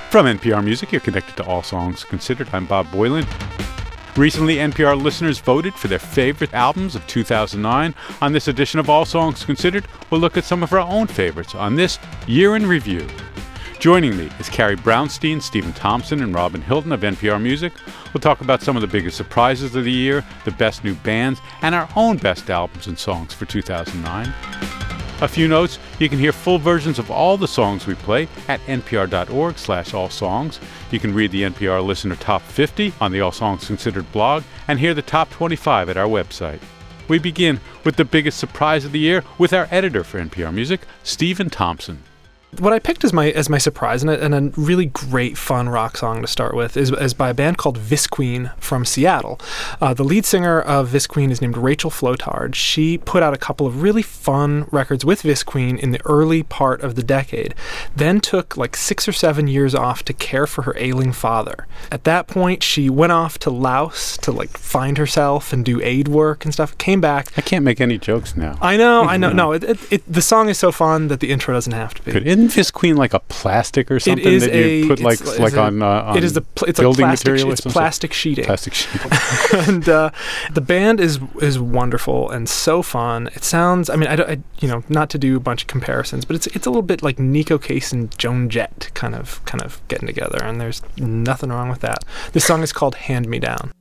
From NPR Music, you're connected to All Songs Considered. I'm Bob Boylan. Recently, NPR listeners voted for their favorite albums of 2009. On this edition of All Songs Considered, we'll look at some of our own favorites on this Year in Review. Joining me is Carrie Brownstein, Stephen Thompson, and Robin Hilton of NPR Music. We'll talk about some of the biggest surprises of the year, the best new bands, and our own best albums and songs for 2009. A few notes: you can hear full versions of all the songs we play at npr.org/allsongs. You can read the NPR Listener Top 50 on the All Songs Considered blog and hear the Top 25 at our website. We begin with the biggest surprise of the year with our editor for NPR Music, Stephen Thompson. What I picked as my surprise, and a really great, fun rock song to start with, is by a band called Visqueen from Seattle. The lead singer of Visqueen is named Rachel Flotard. She put out a couple of really fun records with Visqueen in the early part of the decade, then took like 6 or 7 years off to care for her ailing father. At that point, she went off to Laos to like find herself and do aid work and stuff. Came back. I can't make any jokes now. I know. No, the song is so fun that the intro doesn't have to be. Good. Isn't Visqueen like a plastic or something that you put on it is it's building like plastic, material or it's something? plastic sheeting. Plastic sheeting. And the band is wonderful and so fun. It sounds, I not to do a bunch of comparisons, but it's a little bit like Nico Case and Joan Jett kind of getting together, and there's nothing wrong with that. This song is called Hand Me Down.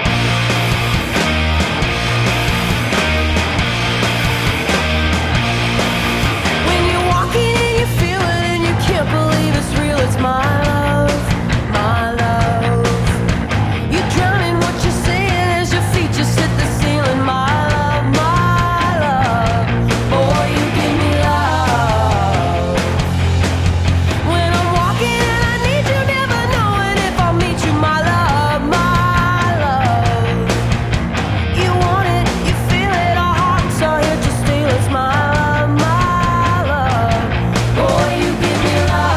It's my love. You drown in what you're saying as your feet just hit the ceiling. My love. Boy, you give me love. When I'm walking and I need you, never knowing if I'll meet you. My love. You want it, you feel it, our hearts are here to steal. It's my love. Boy, you give me love.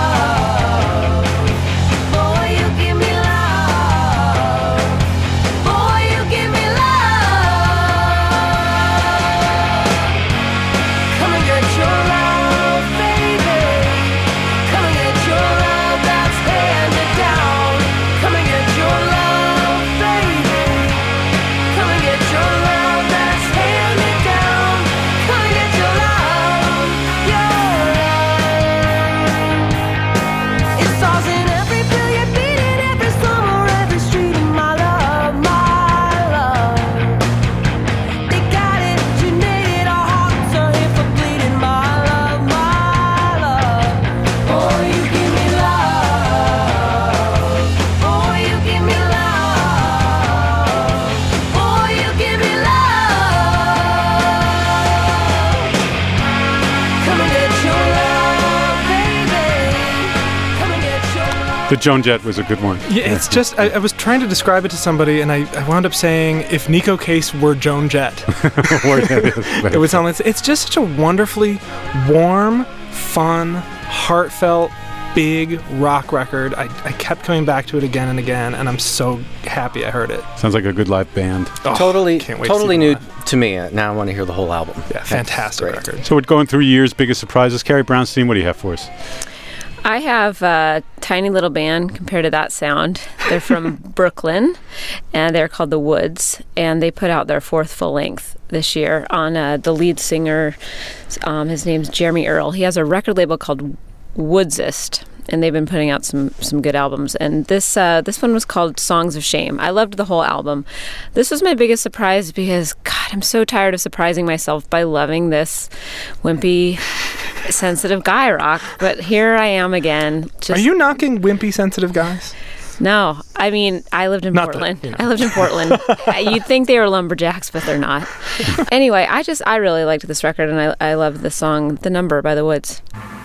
The Joan Jett was a good one. Yeah, it's just, I was trying to describe it to somebody, and I wound up saying, if Nico Case were Joan Jett. It would sound like, it's just such a wonderfully warm, fun, heartfelt, big rock record. I kept coming back to it again and again, and I'm so happy I heard it. Sounds like a good live band. Oh, totally new to me. Now I want to hear the whole album. Yeah, fantastic record. So we're going through year's biggest surprises. Carrie Brownstein, what do you have for us? I have a tiny little band compared to that sound. They're from Brooklyn, and they're called The Woods, and they put out their 4th full length this year on the lead singer. His name's Jeremy Earl. He has a record label called Woodsist, and they've been putting out some good albums. And this one was called Songs of Shame. I loved the whole album. This was my biggest surprise because, God, I'm so tired of surprising myself by loving this wimpy, sensitive guy rock. But here I am again. Are you knocking wimpy, sensitive guys? No, I mean, I lived in Portland. I lived in Portland. You'd think they were lumberjacks, but they're not. Anyway, I really liked this record, and I loved the song "The Number" by The Woods.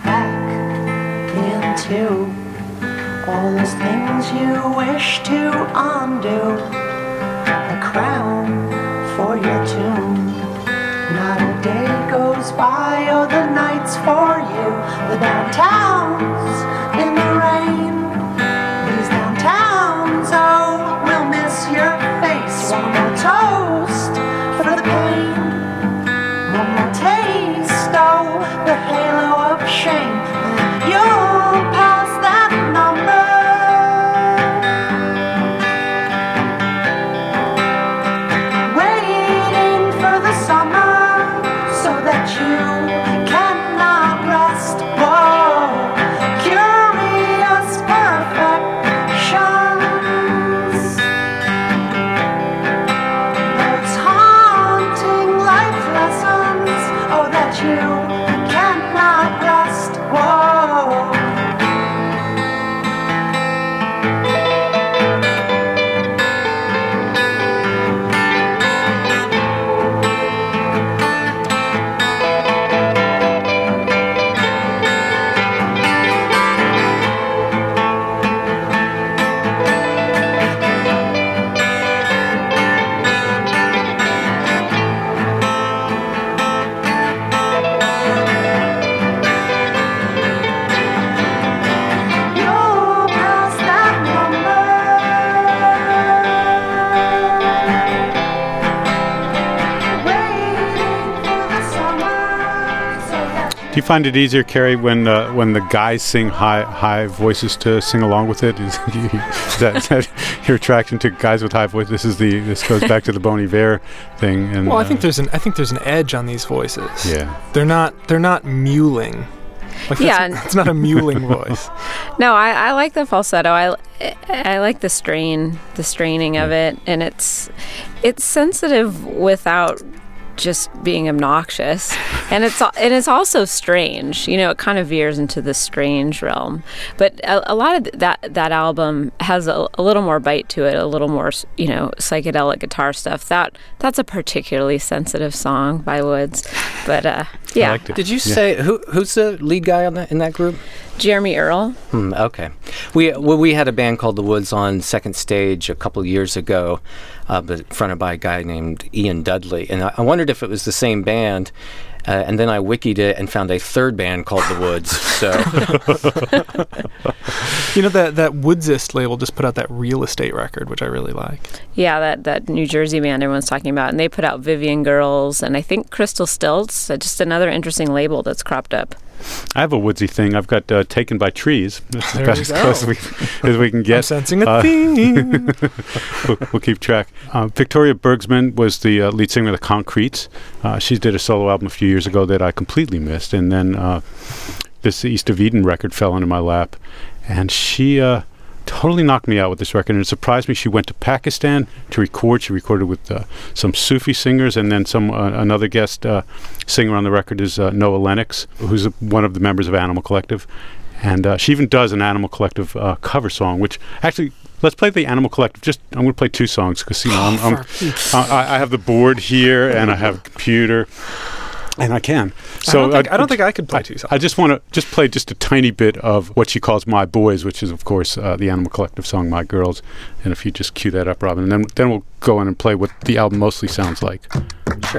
Into all those things you wish to undo, a crown for your tomb. Not a day goes by, oh, the night's for you. The downtowns in the rain, these downtowns, oh, we'll miss your face. One more toast for the pain, one more taste, oh, the halo of shame. You'll pass that number. you cannot rest. Whoa. Do you find it easier, Carrie, when the guys sing high voices to sing along with it? Is that your attraction to guys with high voices? This goes back to the Bon Iver thing. And, well, I think there's an edge on these voices. Yeah, they're not mewling. It's not a mewling voice. No, I like the falsetto. I like the straining of it, and it's sensitive without just being obnoxious, and it's also strange. It kind of veers into the strange realm. But a lot of that album has a little more bite to it, a little more psychedelic guitar stuff. That's a particularly sensitive song by Woods. But yeah, I liked it. Did you say who's the lead guy in that group? Jeremy Earl. Okay. We had a band called The Woods on Second Stage a couple years ago, but fronted by a guy named Ian Dudley. And I wondered if it was the same band. And then I wikied it and found a third band called The Woods. So, that Woodsist label just put out that Real Estate record, which I really like. Yeah, that New Jersey band everyone's talking about, and they put out Vivian Girls, and I think Crystal Stilts. Just another interesting label that's cropped up. I have a woodsy thing. I've got Taken by Trees. That's there about as close as we can get. I'm sensing a theme. We'll keep track. Victoria Bergsman was the lead singer of the Concretes. She did a solo album a few years ago that I completely missed. And then this East of Eden record fell into my lap. And she totally knocked me out with this record. And it surprised me. She went to Pakistan to record. She recorded with some Sufi singers. And then another guest singer on the record is Noah Lennox, who's one of the members of Animal Collective. And she even does an Animal Collective cover song, which actually, let's play the Animal Collective. I'm going to play two songs because I have the board here and I have a computer, and I can. So I don't think I could play two songs. I just want to play just a tiny bit of what she calls "My Boys," which is, of course, the Animal Collective song "My Girls." And if you just cue that up, Robin, and then we'll go in and play what the album mostly sounds like. Sure.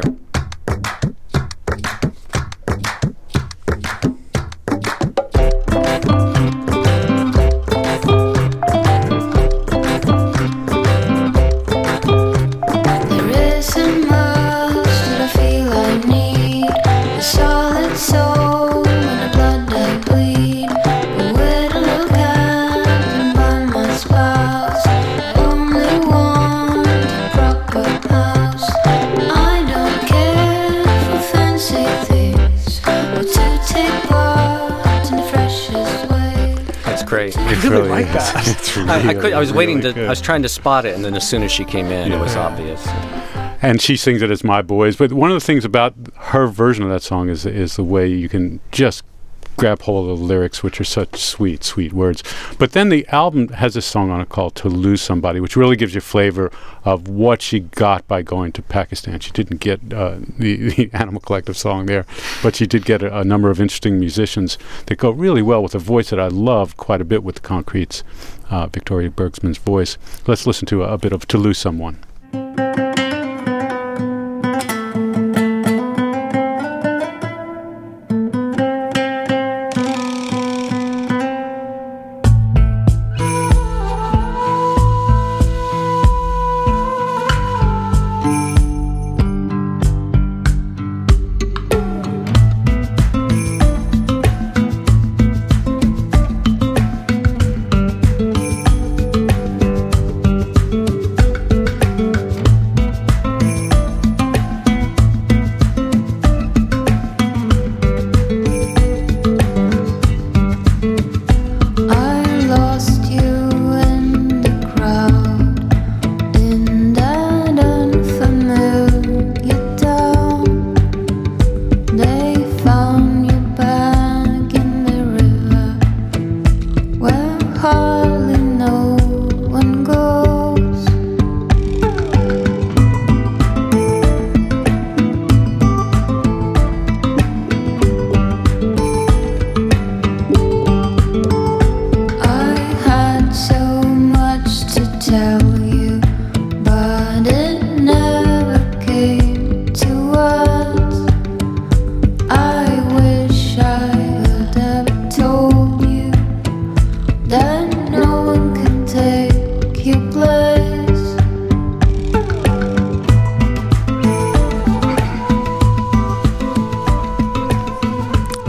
Great. I really like that. It's really, I was waiting really I was trying to spot it, and then as soon as she came in, it was obvious. And she sings it as "My Boys." But one of the things about her version of that song is the way you can just grab hold of the lyrics, which are such sweet, sweet words. But then the album has a song on it called "To Lose Somebody," which really gives you flavor of what she got by going to Pakistan. She didn't get the Animal Collective song there, but she did get a number of interesting musicians that go really well with a voice that I love quite a bit with the Concretes, Victoria Bergsman's voice. Let's listen to a bit of "To Lose Someone."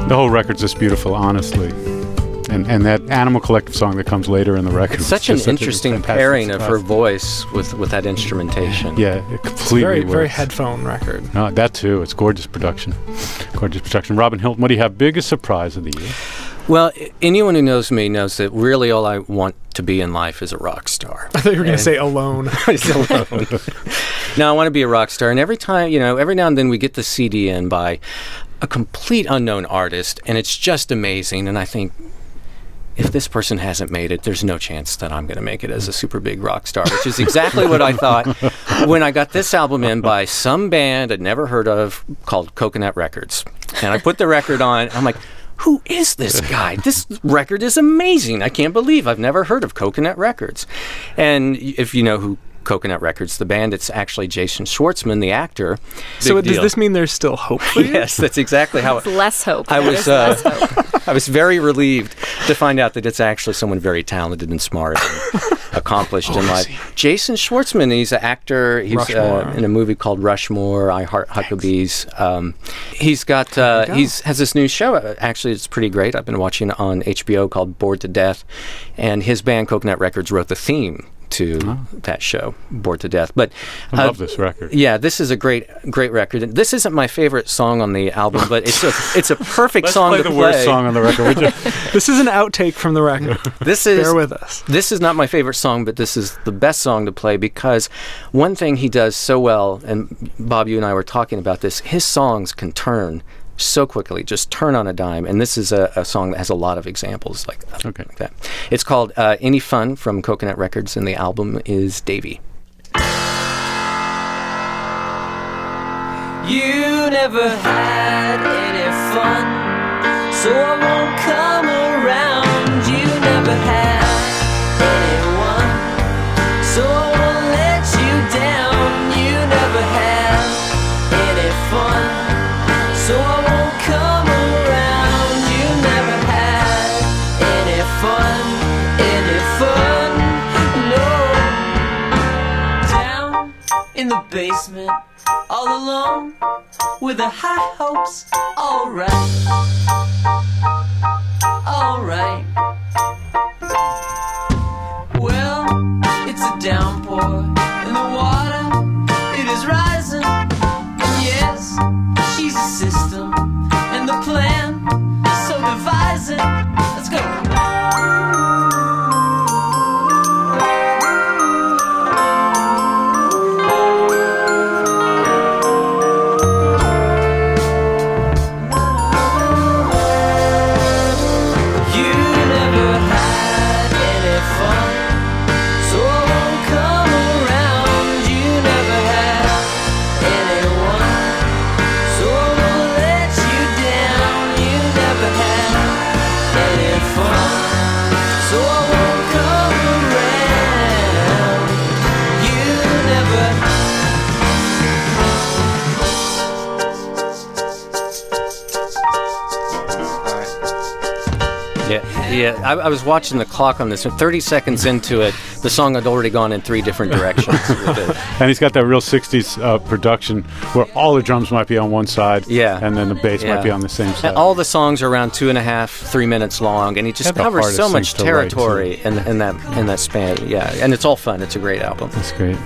The whole record's just beautiful, honestly. And that Animal Collective song that comes later in the record. It's such an interesting pairing of her voice with that instrumentation. Yeah, it completely It's a very, works. very headphone record. No, that too. It's gorgeous production. Gorgeous production. Robin Hilton, what do you have? Biggest surprise of the year? Well, anyone who knows me knows that really all I want to be in life is a rock star. I thought you were going to say Alone. Alone. No, I want to be a rock star. And every time, every now and then we get the CD in by a complete unknown artist, and it's just amazing. And I think, if this person hasn't made it, there's no chance that I'm going to make it as a super big rock star, which is exactly what I thought when I got this album in by some band I'd never heard of called Coconut Records. And I put the record on, I'm like, who is this guy? This record is amazing. I can't believe I've never heard of Coconut Records. And if you know who Coconut Records, the band, it's actually Jason Schwartzman, the actor. So does this mean there's still hope for you? Yes, that's exactly how It's less hope. I was. There's less hope. I was very relieved to find out that it's actually someone very talented and smart and accomplished in life. Jason Schwartzman, he's an actor. He's in a movie called Rushmore, I Heart Huckabees. He's got has this new show. Actually, it's pretty great. I've been watching it on HBO called Bored to Death, and his band Coconut Records wrote the theme to that show, Bored to Death. But I love this record. Yeah, this is a great record. This isn't my favorite song on the album, but it's a perfect song to play. Let's play the worst song on the record, would you? This is an outtake from the record. Bear with us. This is not my favorite song, but this is the best song to play because one thing he does so well, and Bob, you and I were talking about this, his songs can turn so quickly, just turn on a dime. And this is a song that has a lot of examples like that. It's called Any Fun from Coconut Records, and the album is Davy. You never had any fun, so I won't come around. You never had anyone, so I won't let you down. You never had any fun, so I won't come around. You never had any fun, no. Down in the basement, all alone, with the high hopes. Alright, alright. Well, it's a downpour, and the water, it is rising. And yes, she's a system, and the plan is so devising. Let's go. Yeah, I was watching the clock on this, and 30 seconds into it, the song had already gone in 3 different directions. And he's got that real 60s production where all the drums might be on one side, and then the bass might be on the same side. And all the songs are around 2.5, 3 minutes long, and he just covers so much territory in that span. Yeah, and it's all fun. It's a great album. That's great.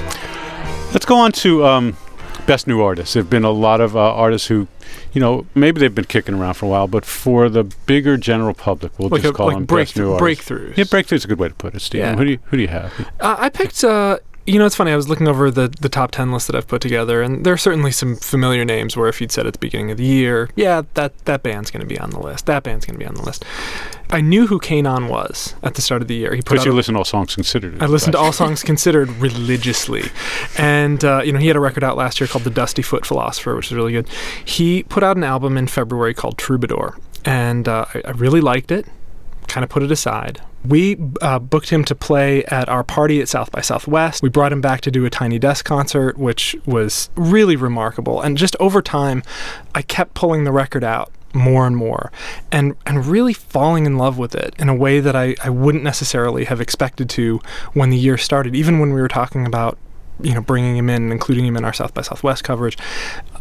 Let's go on to Best New Artists. There have been a lot of artists who, maybe they've been kicking around for a while, but for the bigger general public, we'll just call them Best New Artists. Breakthroughs. Yeah, breakthroughs is a good way to put it, Steve. Yeah. Who do you have? I picked... it's funny, I was looking over the top 10 list that I've put together, and there are certainly some familiar names where if you'd said at the beginning of the year, yeah, that band's going to be on the list. That band's going to be on the list. I knew who Kanon was at the start of the year. Because you listen to All Songs Considered. I listened to All Songs Considered religiously. And, he had a record out last year called The Dusty Foot Philosopher, which is really good. He put out an album in February called Troubadour, and I really liked it. Kind of put it aside. We booked him to play at our party at South by Southwest. We brought him back to do a Tiny Desk concert, which was really remarkable. And just over time, I kept pulling the record out more and more and really falling in love with it in a way that I wouldn't necessarily have expected to when the year started, even when we were talking about bringing him in and including him in our South by Southwest coverage.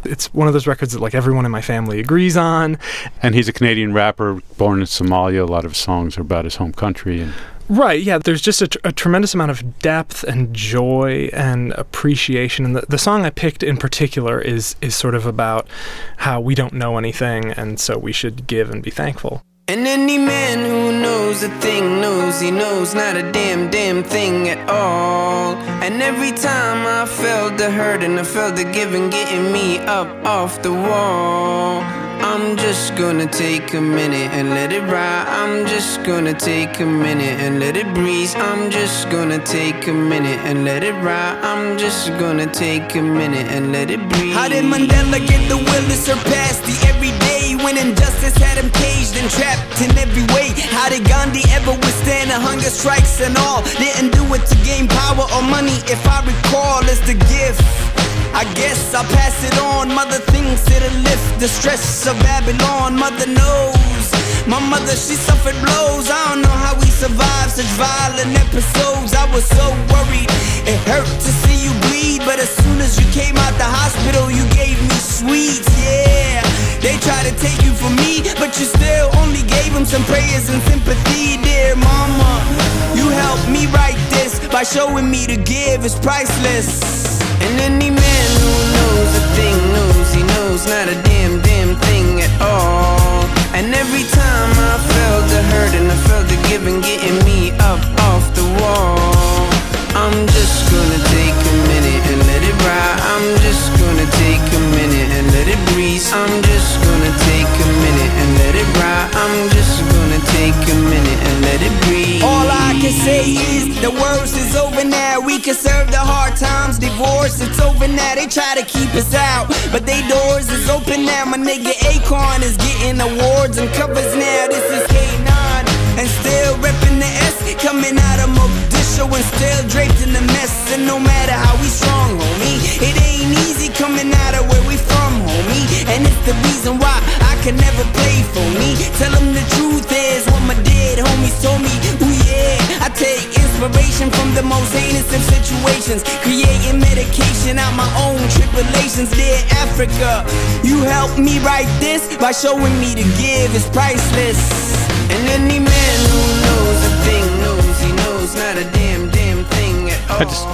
It's one of those records that like everyone in my family agrees on. And he's a Canadian rapper born in Somalia. A lot of his songs are about his home country. And Right, yeah, there's just a tremendous amount of depth and joy and appreciation. And the song I picked in particular is sort of about how we don't know anything, and so we should give and be thankful. And any man who knows a thing knows he knows not a damn thing at all. And every time I felt the hurt and I felt the giving getting me up off the wall, I'm just gonna take a minute and let it ride. I'm just gonna take a minute and let it breeze. I'm just gonna take a minute and let it ride. I'm just gonna take a minute and let it breathe. How did Mandela get the will to surpass the everyday when injustice had him caged and trapped in every way? How did Gandhi ever withstand the hunger strikes and all? Didn't do it to gain power or money, if I recall, it's the gift. I guess I'll pass it on. Mother thinks it'll lift the stress of Babylon. Mother knows. My mother, she suffered blows. I don't know how we survived such violent episodes. I was so worried, it hurt to see you bleed. But as soon as you came out the hospital, you gave me sweets, yeah. They tried to take you from me, but you still only gave them some prayers and sympathy. Dear mama, you helped me write this by showing me to give is priceless. And any man who knows a thing knows he knows not a damn thing at all. And every time I felt the hurt and I felt the giving getting me up off the wall, I'm just gonna take a minute and let it ride. I'm just gonna take a minute and let it breathe. I'm just gonna take a minute and let it ride. I'm just gonna take a minute and let it breathe. All I can say is the worst is over now. We can serve the hard times, divorce, it's over now. They try to keep us out, but they doors is open now. My nigga Akon is getting awards and covers now. This is K9 and still repping the S, coming out of Mogadishu and still draped in the mess. And no matter how we strong, homie, it ain't easy coming out of where we from, homie. And it's the reason why I can never play for me. Tell them the truth is what my dead homies told me. Ooh yeah, I take inspiration from the most heinous of situations, creating medication out my own tribulations. Dear Africa, you helped me write this by showing me to give is priceless. And any man who knows a thing knows he knows not a damn thing at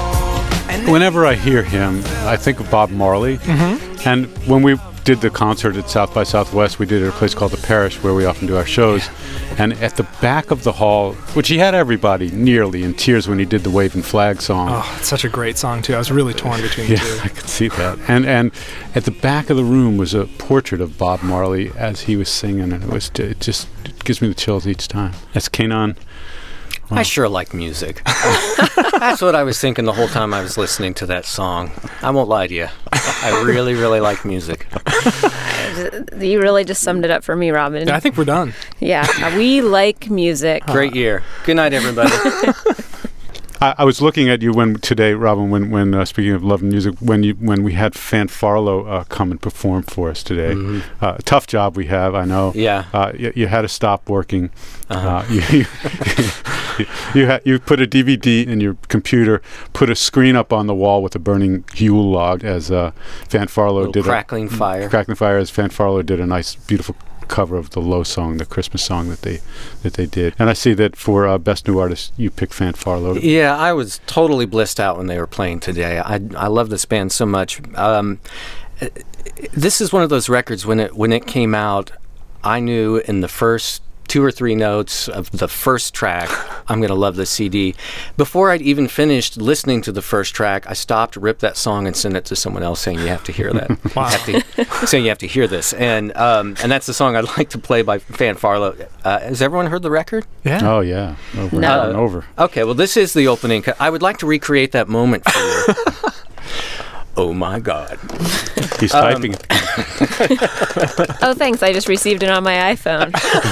all. Whenever I hear him, I think of Bob Marley. Mm-hmm. And when we did the concert at South by Southwest, we did it at a place called The Parish, where we often do our shows. And at the back of the hall, which he had everybody nearly in tears when he did the Waving Flag song. Oh, it's such a great song, too. I was really torn between the two. Yeah, I could see that. And at the back of the room was a portrait of Bob Marley as he was singing, and it just gives me the chills each time. That's Kanon. Wow. I sure like music. That's what I was thinking the whole time I was listening to that song. I won't lie to you. I really, really like music. You really just summed it up for me, Robin. Yeah, I think we're done. Yeah, we like music. Great year. Good night, everybody. I was looking at you today, Robin, when speaking of love and music, when we had Fan Farlow come and perform for us today. Mm-hmm. Tough job we have, I know. Yeah. You had to stop working. Uh-huh. You put a DVD in your computer, put a screen up on the wall with a burning Yule log, as Fan Farlow did. Crackling fire. Crackling fire, as Fan Farlow did a nice, beautiful cover of the Low song, the Christmas song that they did. And I see that for Best New Artist, you picked Fan Farlow. Yeah, I was totally blissed out when they were playing today. I love this band so much. This is one of those records, when it came out, I knew in the first 2 or 3 notes of the first track, I'm going to love this CD. Before I'd even finished listening to the first track, I stopped, ripped that song, and sent it to someone else saying, you have to hear that. Wow. Saying you have to hear this. And that's the song I'd like to play by Fan Farlow. Has everyone heard the record? Yeah. Oh, yeah. Over No. and over. Okay, well, this is the opening. I would like to recreate that moment for you. Oh, my God. He's typing. Oh, thanks. I just received it on my iPhone.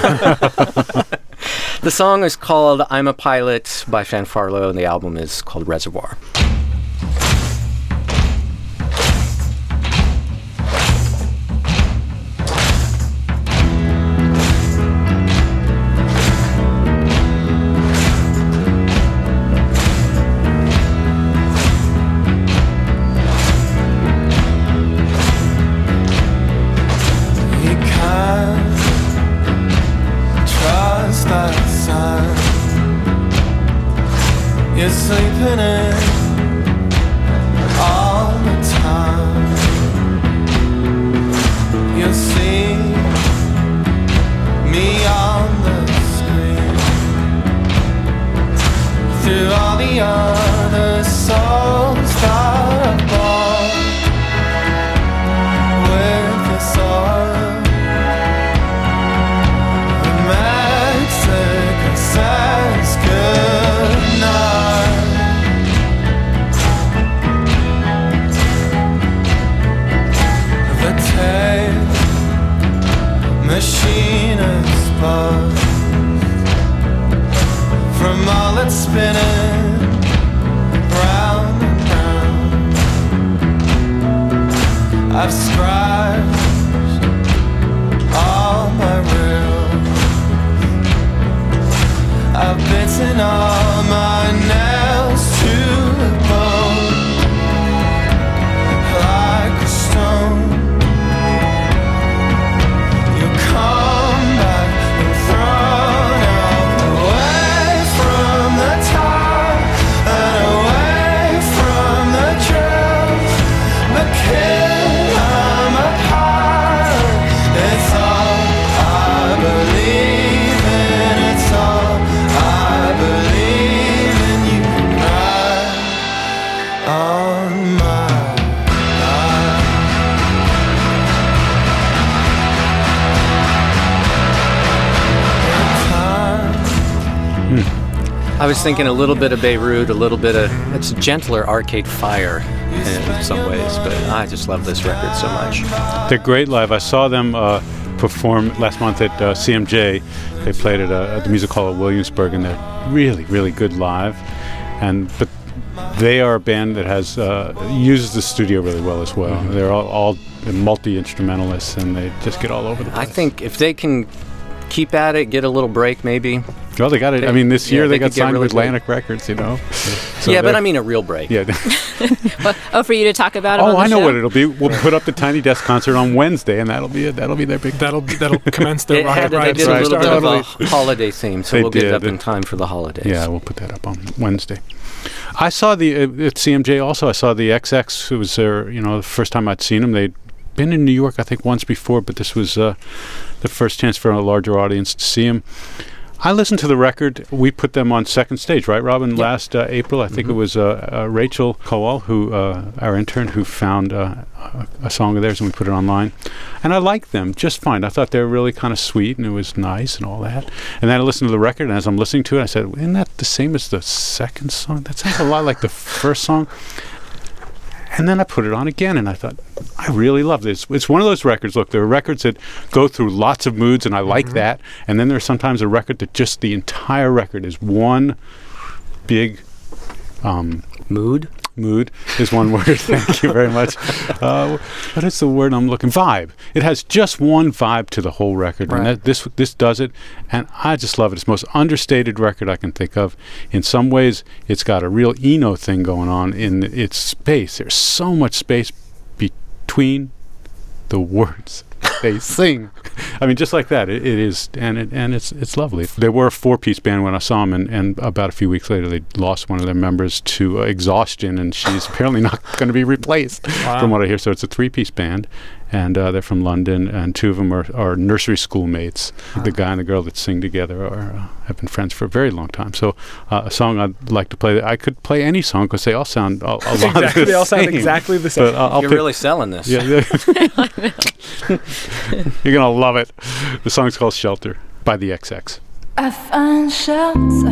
The song is called I'm a Pilot by Fan Farlow, and the album is called Reservoir. machine is paused from all its spinning round and round. I've scratched all my rails, I've bitten all my nails to the bone like a stone. You come back and thrown out away from the top and away from the trails. But kid, I'm a pilot. It's all I believe in. It's all I believe in. You can ride on my life. I was thinking a little bit of Beirut, a little bit of, it's gentler Arcade Fire in some ways, but I just love this record so much. They're great live. I saw them perform last month at CMJ. They played at the Music Hall of Williamsburg, and they're really, really good live. But they are a band that has uses the studio really well as well. They're all multi-instrumentalists, and they just get all over the place. I think if they can keep at it, get a little break maybe. Well, they got it. I mean, this year they got could get signed really with Atlantic Records, you know. So yeah, but I mean a real break. Yeah. Oh, for you to talk about it on the I know show? what it'll be. We'll put up the Tiny Desk concert on Wednesday, and that'll be it. That'll be their big. That'll commence the They rocket did ride. a little bit Totally. of a holiday theme, so They we'll get it did. up in time for the holidays. Yeah, we'll put that up on Wednesday. I saw the at CMJ also. I saw the XX. It was their, the first time I'd seen them. They'd been in New York, I think, once before, but this was the first chance for a larger audience to see them. I listened to the record. We put them on Second Stage, right, Robin? Last April, I think it was Rachel Kowal, who our intern, who found a song of theirs, and we put it online. And I liked them just fine. I thought they were really kind of sweet, and it was nice and all that. And then I listened to the record, and as I'm listening to it, I said, isn't that the same as the second song? That sounds a lot like the first song. And then I put it on again, and I thought, I really love this. It's one of those records. Look, there are records that go through lots of moods, and I like that. And then there's sometimes a record that just the entire record is one big Mood is one word. Thank you very much. What is the word I'm looking? Vibe. It has just one vibe to the whole record, Right. and this does it. And I just love it. It's the most understated record I can think of. In some ways, it's got a real Eno thing going on in its space. There's so much space between the words they sing. I mean, just like that. It is, and it's lovely. They were a 4-piece band when I saw them, and about a few weeks later, they lost one of their members to exhaustion, and she's apparently not going to be replaced, from what I hear. So it's a 3-piece band, and they're from London, and 2 of them are nursery school mates. The guy and the girl that sing together have been friends for a very long time. So a song I'd like to play, I could play any song because they all sound a lot Exactly, the they all sound same. exactly the same. But I'll You're pick, really selling this. yeah. You're going to love it. The song's called Shelter by the XX. I find shelter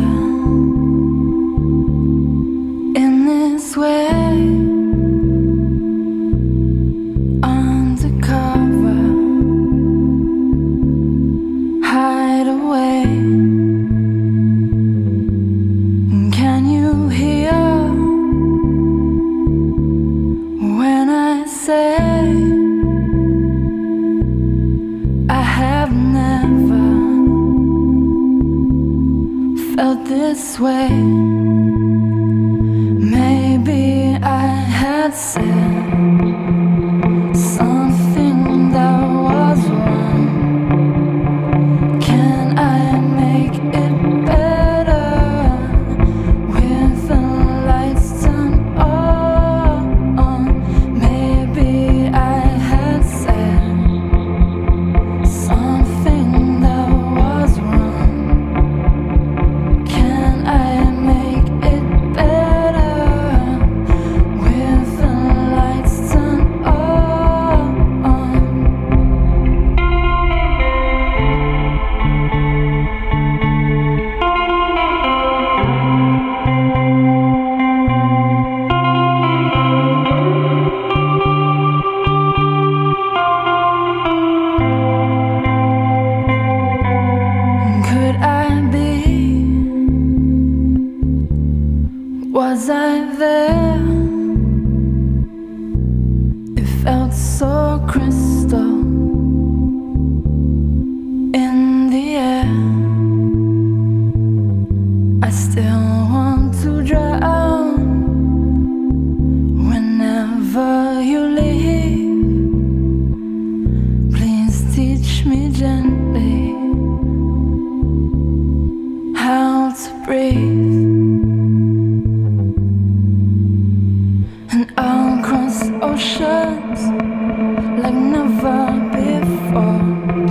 in this way, undercover, hide away. Can you hear when I say I have never felt this way? Maybe I had said something that was wrong. Can I make it better with the lights turned on? Maybe I had said something that was wrong. Can I make it better with the gently, how to breathe, and I'll cross oceans like never before.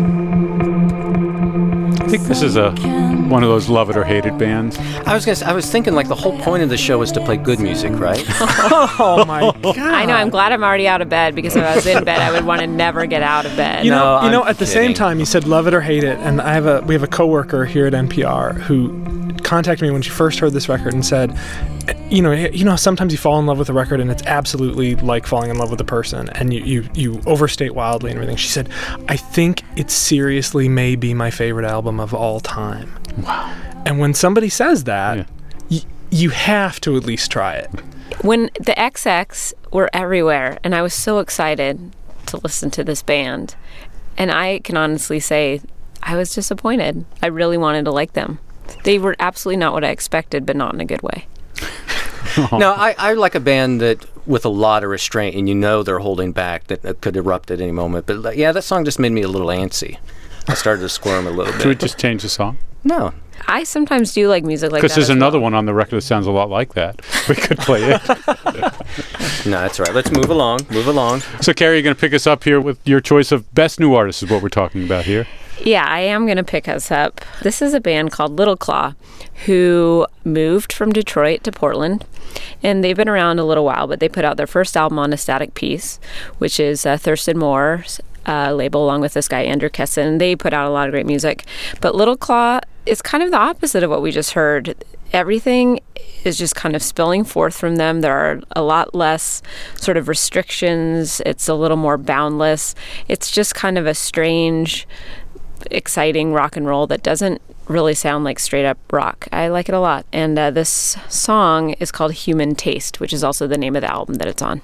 I think this is one of those love it or hate it bands. I was thinking like the whole point of the show is to play good music, right? Oh my god! I know. I'm glad I'm already out of bed, because if I was in bed, I would want to never get out of bed. You know, I'm at the same kidding. time, you said love it or hate it, and we have a coworker here at NPR who contacted me when she first heard this record and said, you know, sometimes you fall in love with a record and it's absolutely like falling in love with a person, and you overstate wildly and everything. She said, I think it seriously may be my favorite album of all time. Wow. And when somebody says that, you have to at least try it. When the XX were everywhere, and I was so excited to listen to this band, and I can honestly say I was disappointed. I really wanted to like them. They were absolutely not what I expected, but not in a good way. No, I like a band that with a lot of restraint, and you know they're holding back, that could erupt at any moment. But yeah, that song just made me a little antsy. I started to squirm a little bit. Should we just change the song? No. I sometimes do like music like that. Because there's as another well. one on the record that sounds a lot like that. We could play it. No, that's all right. Let's move along. Move along. So, Carrie, you're going to pick us up here with your choice of best new artist is what we're talking about here. Yeah, I am going to pick us up. This is a band called Little Claw, who moved from Detroit to Portland, and they've been around a little while, but they put out their first album on Ecstatic Peace, which is Thurston Moore's label, along with this guy, Andrew Kesson. They put out a lot of great music. But Little Claw is kind of the opposite of what we just heard. Everything is just kind of spilling forth from them. There are a lot less sort of restrictions. It's a little more boundless. It's just kind of a strange, exciting rock and roll that doesn't really sound like straight up rock. I like it a lot. And this song is called Human Taste, which is also the name of the album that it's on.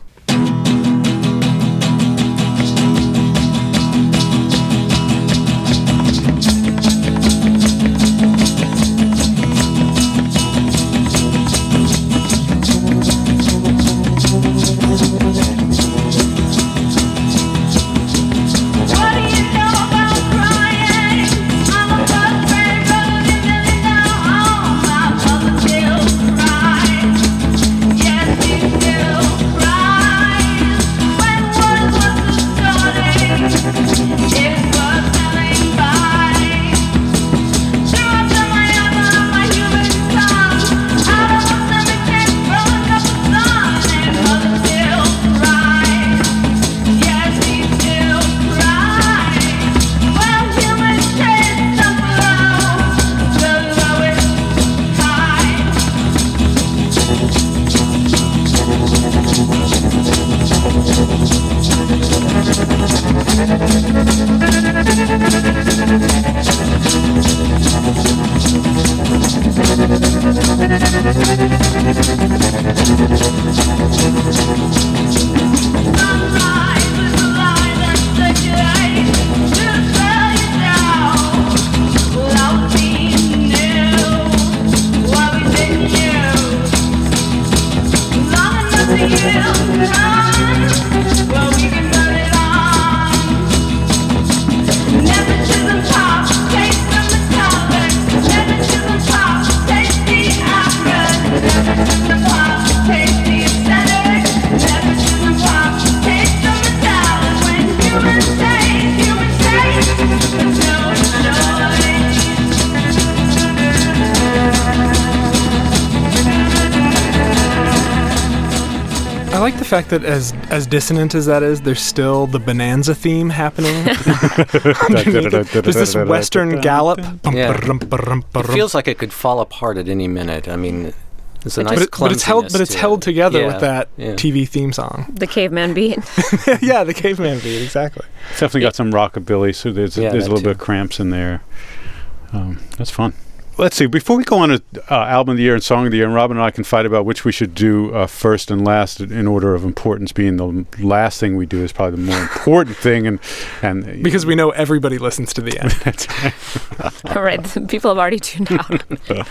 I like the fact that as dissonant as that is, there's still the Bonanza theme happening. There's this Western gallop. Yeah. It feels like it could fall apart at any minute. I mean, it's a nice but it's held together with that TV theme song. The caveman beat. Yeah, the caveman beat, exactly. It's definitely got some rockabilly, so there's a little too. bit of cramps in there. That's fun. Let's see. Before we go on to Album of the Year and Song of the Year, and Robin and I can fight about which we should do first and last in order of importance, being the last thing we do is probably the more important thing. And because we know everybody listens to the end. That's right. All right, people have already tuned out.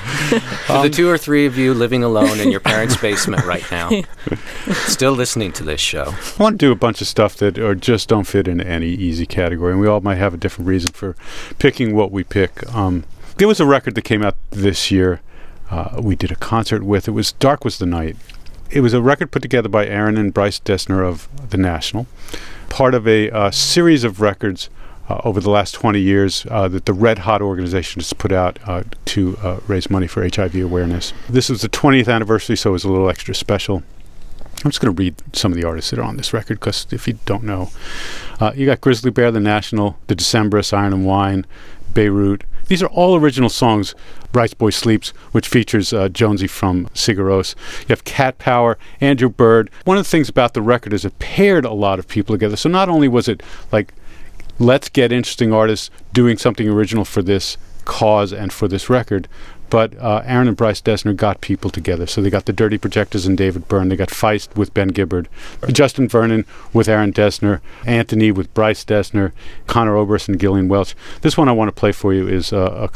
For the 2 or 3 of you living alone in your parents' basement right now, still listening to this show. I want to do a bunch of stuff that just don't fit into any easy category, and we all might have a different reason for picking what we pick. There was a record that came out this year we did a concert with. It was Dark Was the Night. It was a record put together by Aaron and Bryce Dessner of The National, part of a series of records over the last 20 years that the Red Hot organization has put out to raise money for HIV awareness. This was the 20th anniversary, so it was a little extra special. I'm just going to read some of the artists that are on this record, because if you don't know, you got Grizzly Bear, The National, The Decemberists, Iron and Wine, Beirut. These are all original songs. Rice Boy Sleeps, which features Jonesy from Sigur Rós. You have Cat Power, Andrew Bird. One of the things about the record is it paired a lot of people together. So not only was it like, let's get interesting artists doing something original for this cause and for this record, but Aaron and Bryce Dessner got people together. So they got the Dirty Projectors and David Byrne. They got Feist with Ben Gibbard, Justin Vernon with Aaron Dessner, Anthony with Bryce Dessner, Conor Oberst and Gillian Welch. This one I want to play for you is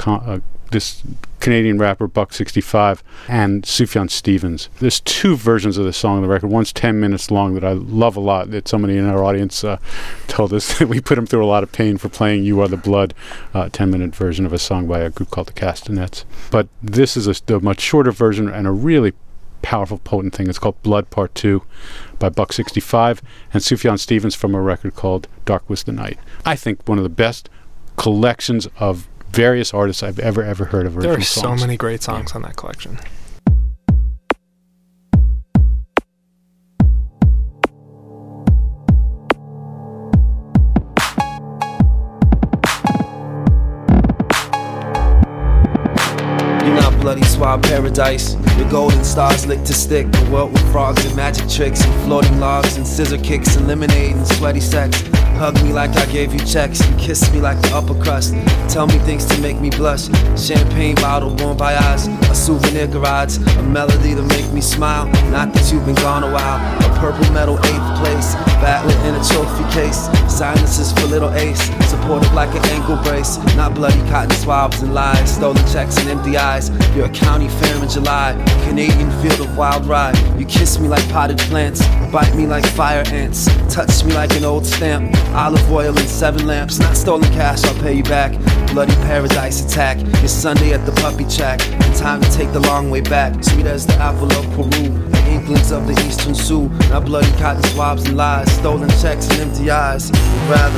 this Canadian rapper Buck 65 and Sufjan Stevens. There's 2 versions of this song on the record. One's 10 minutes long that I love a lot, that somebody in our audience told us that we put him through a lot of pain for playing You Are the Blood, 10-minute version of a song by a group called the Castanets. But this is a much shorter version and a really powerful, potent thing. It's called Blood Part 2 by Buck 65 and Sufjan Stevens from a record called Dark Was the Night. I think one of the best collections of various artists I've ever heard of original songs. There are so many great songs on that collection. Bloody swab paradise. Your golden stars licked to stick. A world with frogs and magic tricks and floating logs and scissor kicks and lemonade and sweaty sex. Hug me like I gave you checks and kiss me like the upper crust. Tell me things to make me blush. Champagne bottle, bon voyage. A souvenir garage. A melody to make me smile. Not that you've been gone a while. A purple medal 8th place. Battling in a trophy case. Silences for little ace. Supportive like an ankle brace. Not bloody cotton swabs and lies. Stolen checks and empty eyes. You're a county fair in July, Canadian field of wild ride. You kiss me like potted plants, bite me like fire ants, touch me like an old stamp. Olive oil and 7 lamps, not stolen cash, I'll pay you back. Bloody paradise attack, it's Sunday at the puppy track. And time to take the long way back, sweet as the apple of Peru. The inklings of the Eastern Sioux, not bloody cotton swabs and lies, stolen checks and empty eyes. We'd rather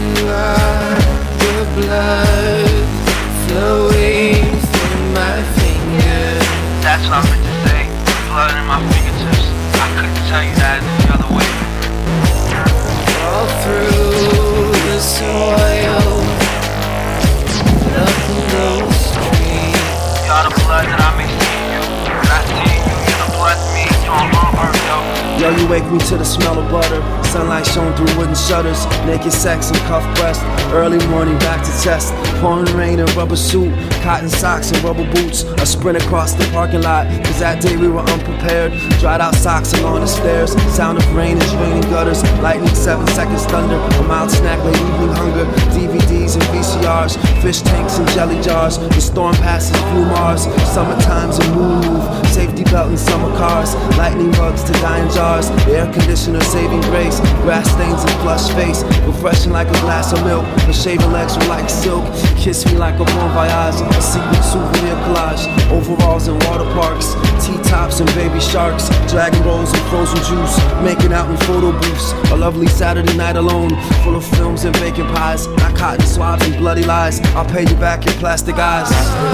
the blood flowing through my fingers. That's what I meant to say. Blood in my fingertips. I couldn't tell you that any other way. All through the soil, nothing goes free. You're the blood that I may see you. When I see you, you're the blood to me. You're on my heart, yo. Yo, you wake me to the smell of butter. Sunlight shone through wooden shutters. Naked sex and cuff breast. Early morning back to chest. Pouring rain and rubber suit. Cotton socks and rubber boots. A sprint across the parking lot. Cause that day we were unprepared. Dried out socks along the stairs. Sound of rain and draining gutters. Lightning, 7 seconds thunder. A mild snack late evening hunger. DVDs and VCRs. Fish tanks and jelly jars. The storm passes through Mars. Summertime's a moon move. Safety belt in summer cars. Lightning bugs to dying jars. The air conditioner saving grace. Grass stains and flush face. Refreshing like a glass of milk. The shaven legs were like silk. Kiss me like a bon voyage. A secret souvenir collage. Overalls and water parks. T-tops and baby sharks. Dragon rolls and frozen juice. Making out in photo booths. A lovely Saturday night alone. Full of films and bacon pies. Not cotton swabs and bloody lies. I'll pay you back in plastic eyes.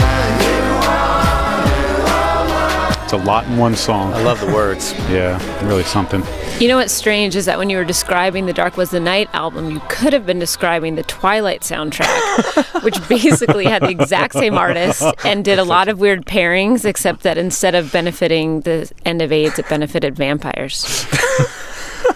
It's a lot in one song. I love the words. Yeah, really something. You know what's strange is that when you were describing the Dark Was the Night album, you could have been describing the Twilight soundtrack, which basically had the exact same artist and did a lot of weird pairings, except that instead of benefiting the end of AIDS, it benefited vampires.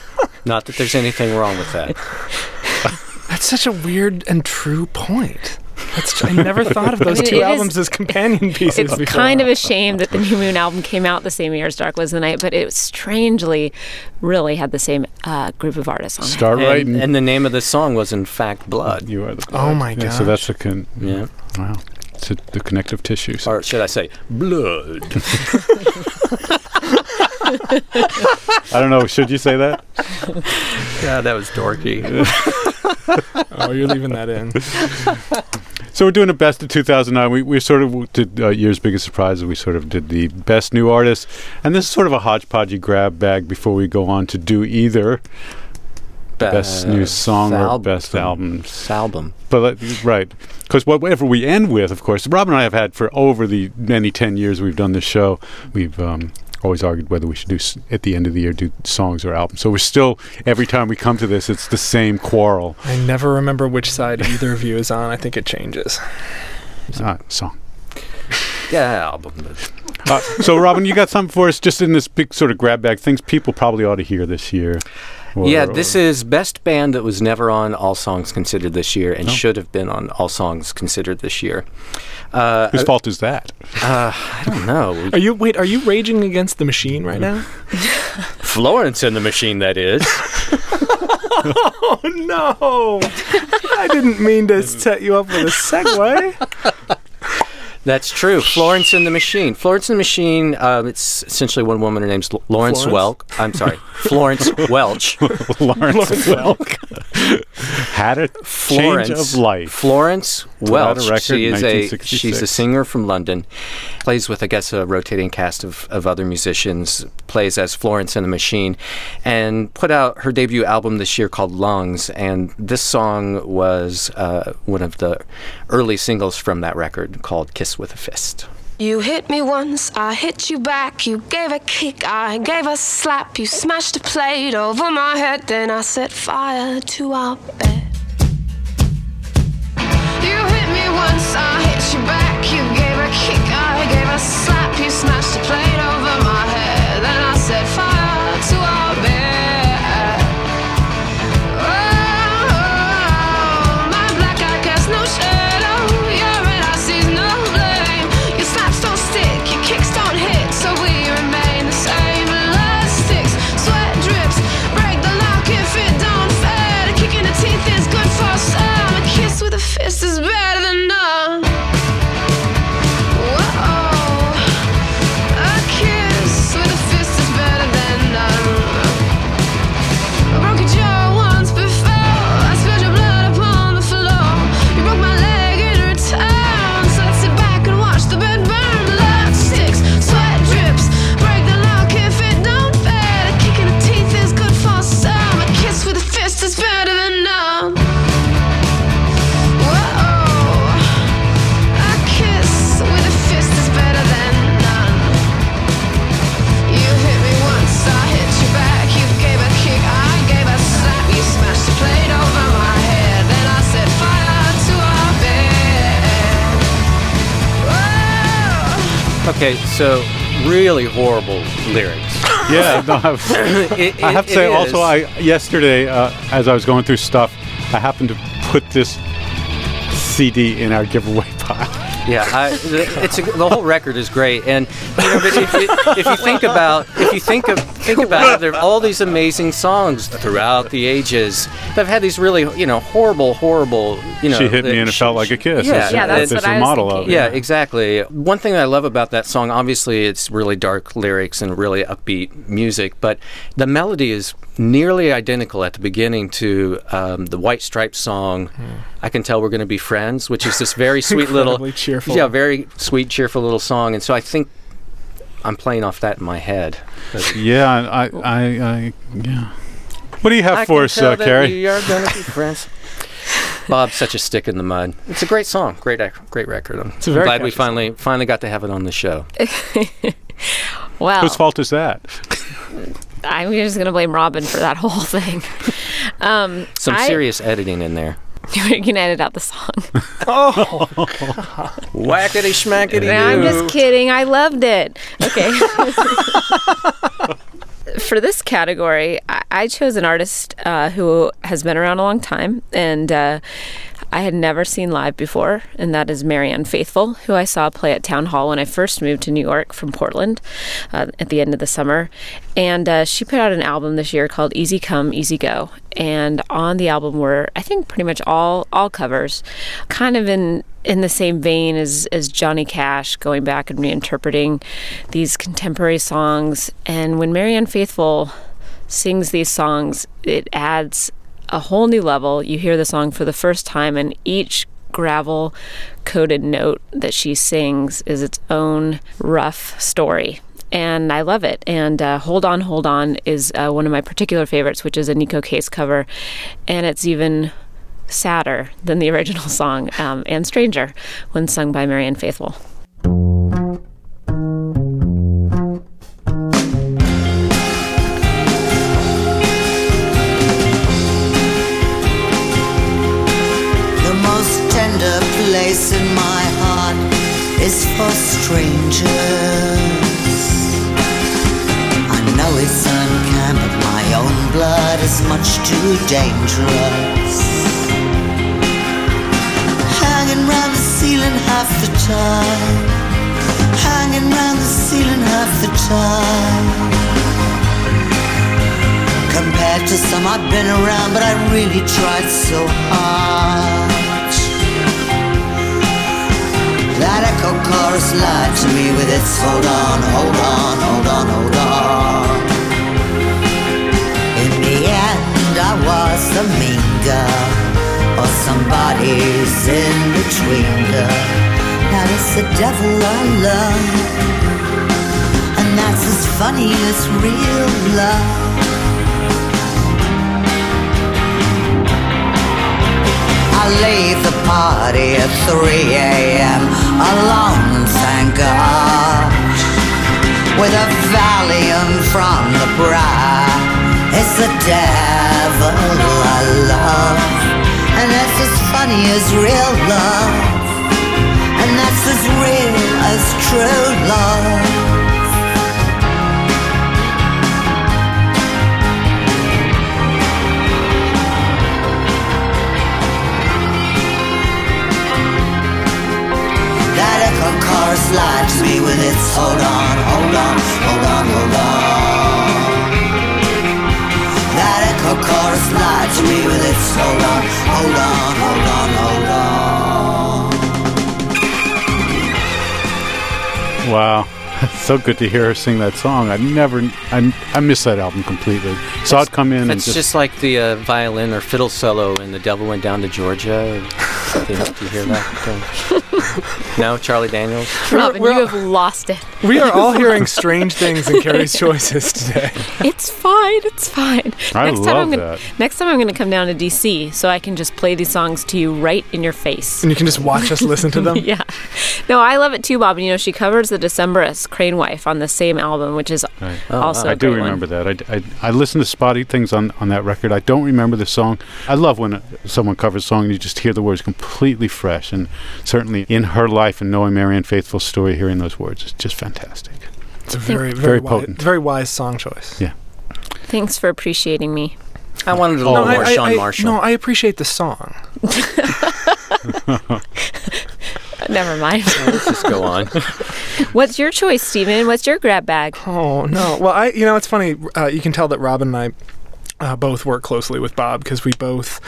Not that there's anything wrong with that. That's such a weird and true point. I never thought of those I mean, two it albums is- as companion pieces. It's before. kind of a shame that the New Moon album came out the same year as Dark Was the Night, but it strangely really had the same group of artists on it. Start writing. And the name of the song was, in fact, Blood. You are the Oh my Yeah, so gosh. that's Yeah. wow. It's the connective tissues. Or should I say, Blood? I don't know. Should you say that? Yeah, that was dorky. Oh, you're leaving that in. So we're doing a best of 2009. We sort of did Year's Biggest Surprises. We sort of did the best new artists. And this is sort of a hodgepodgey grab bag before we go on to do either best new song or best albums. Album. But right, because whatever we end with, of course, Rob and I have had for over the many 10 years we've done this show, we've always argued whether we should do at the end of the year do songs or albums. So we're still, every time we come to this, it's the same quarrel. I never remember which side either of you is on. I think it changes. Song. Yeah, album. So Robin, you got something for us just in this big sort of grab bag, things people probably ought to hear this year. This is best band that was never on All Songs Considered this year and should have been on All Songs Considered this year. Whose fault is that? I don't know. Are you raging against the machine right now? Florence and the Machine, that is. Oh no! I didn't mean to set you up with a segue. That's true. Florence and the Machine. Florence and the Machine, it's essentially one woman. Her name's Lawrence Welk. I'm sorry, Florence Welch. Lawrence Welk. Had a change of life. Florence Welch. Record She in is 1966. she's a singer from London. Plays with, I guess, a rotating cast of other musicians. Plays as Florence and the Machine, and put out her debut album this year called Lungs. And this song was one of the early singles from that record called Kiss with a Fist. You hit me once, I hit you back. You gave a kick, I gave a slap. You smashed a plate over my head, then I set fire to our bed. You hit me once, I hit you back. You gave a kick, I gave a slap. You smashed a plate over my head, then I set fire to our bed. Oh, my black eye casts no shadow. Your red eye sees no blame. Your slaps don't stick, your kicks don't hit, so we remain the same. Blood sticks, sweat drips, break the lock if it don't fade. A kick in the teeth is good for some. A kiss with a fist is better than none. Whoa, a kiss with a fist is better than none. I broke your jaw once before. I spilled your blood upon the floor. You broke my leg in return, so let's sit back and watch the bed burn. Blood sticks, sweat drips, break the lock if it don't fade. A kick in the teeth is good for some. A kiss with a fist is better than none. Whoa, a kiss with a fist is better than none. You hit me once, I hit you back. You gave a kick, I gave a slap. You smashed the plate over my head, then I set fire to our bed. Whoa. Okay, so really horrible lyrics. Yeah, no, I have to say also, yesterday, as I was going through stuff, I happened to put this CD in our giveaway pile. Yeah, the whole record is great, and you know, but if you think about it, there are all these amazing songs throughout the ages that have had these really horrible. She hit me and it felt like a kiss. Yeah, that's what I was model thinking. of it. Yeah, exactly. One thing I love about that song, obviously, it's really dark lyrics and really upbeat music, but the melody is nearly identical at the beginning to the White Stripes song, I Can Tell We're Going to Be Friends, which is this very sweet little... cheerful. Yeah, very sweet, cheerful little song. And so I think I'm playing off that in my head. Yeah, I yeah. What do you have for us, Carrie? We are going to be friends. Bob's such a stick in the mud. It's a great song, great record. I'm a very glad we catchy finally got to have it on the show. Well, Whose fault is that? I'm just going to blame Robin for that whole thing. Some serious editing in there. You can edit out the song. Whackity schmackity. No, I'm just kidding. I loved it. Okay. For this category, I chose an artist who has been around a long time, and I had never seen live before, and that is Marianne Faithfull, who I saw play at Town Hall when I first moved to New York from Portland at the end of the summer. And she put out an album this year called Easy Come, Easy Go. And on the album were, I think, pretty much all covers, kind of in the same vein as Johnny Cash, going back and reinterpreting these contemporary songs. And when Marianne Faithfull sings these songs, it adds a whole new level. You hear the song for the first time, and each gravel-coated note that she sings is its own rough story. And I love it. And Hold On, Hold On is one of my particular favorites, which is a Nico Case cover. And it's even sadder than the original song, and stranger when sung by Marianne Faithfull. Place in my heart is for strangers. I know it's unkind, but my own blood is much too dangerous. Hanging round the ceiling half the time, hanging round the ceiling half the time. Compared to some I've been around, but I really tried so hard. That echo chorus lied to me with its hold on, hold on, hold on, hold on. In the end I was the mean girl, or somebody's in between girl. Now it's the devil I love, and that's as funny as real love. I leave the party at 3 a.m. alone, thank God, with a Valium from the bride. It's the devil I love, and that's as funny as real love, and that's as real as true love. Chorus lied to me with its hold on, hold on, hold on, hold on. That echo chorus lied to me with its hold on, hold on, hold on, hold on. Wow. It's so good to hear her sing that song. I missed that album completely. Saw it come in. It's just like the violin or fiddle solo in The Devil Went Down to Georgia. Do you hear that? No, Charlie Daniels? Robin, you have lost it. We are all hearing strange things in Carrie's choices today. It's fine. It's fine. I love that. Next time I'm going to come down to D.C. so I can just play these songs to you right in your face. And you can just watch us listen to them? Yeah. No, I love it too, Bob. And, you know, she covers The Decemberists, Crane Wife, on the same album, which is also I a do great remember one. that. I listened to spotty things on that record. I don't remember the song. I love when someone covers a song and you just hear the words completely fresh. And certainly in her life and knowing Marianne Faithfull's story, hearing those words is just fantastic. It's a very, very wise, potent. very wise song choice. Yeah. Thanks for appreciating me. I wanted a little more Sean Marshall. No, I appreciate the song. Never mind. Let's just go on. What's your choice, Stephen? What's your grab bag? Oh, no. Well, it's funny. You can tell that Robin and I both work closely with Bob because we both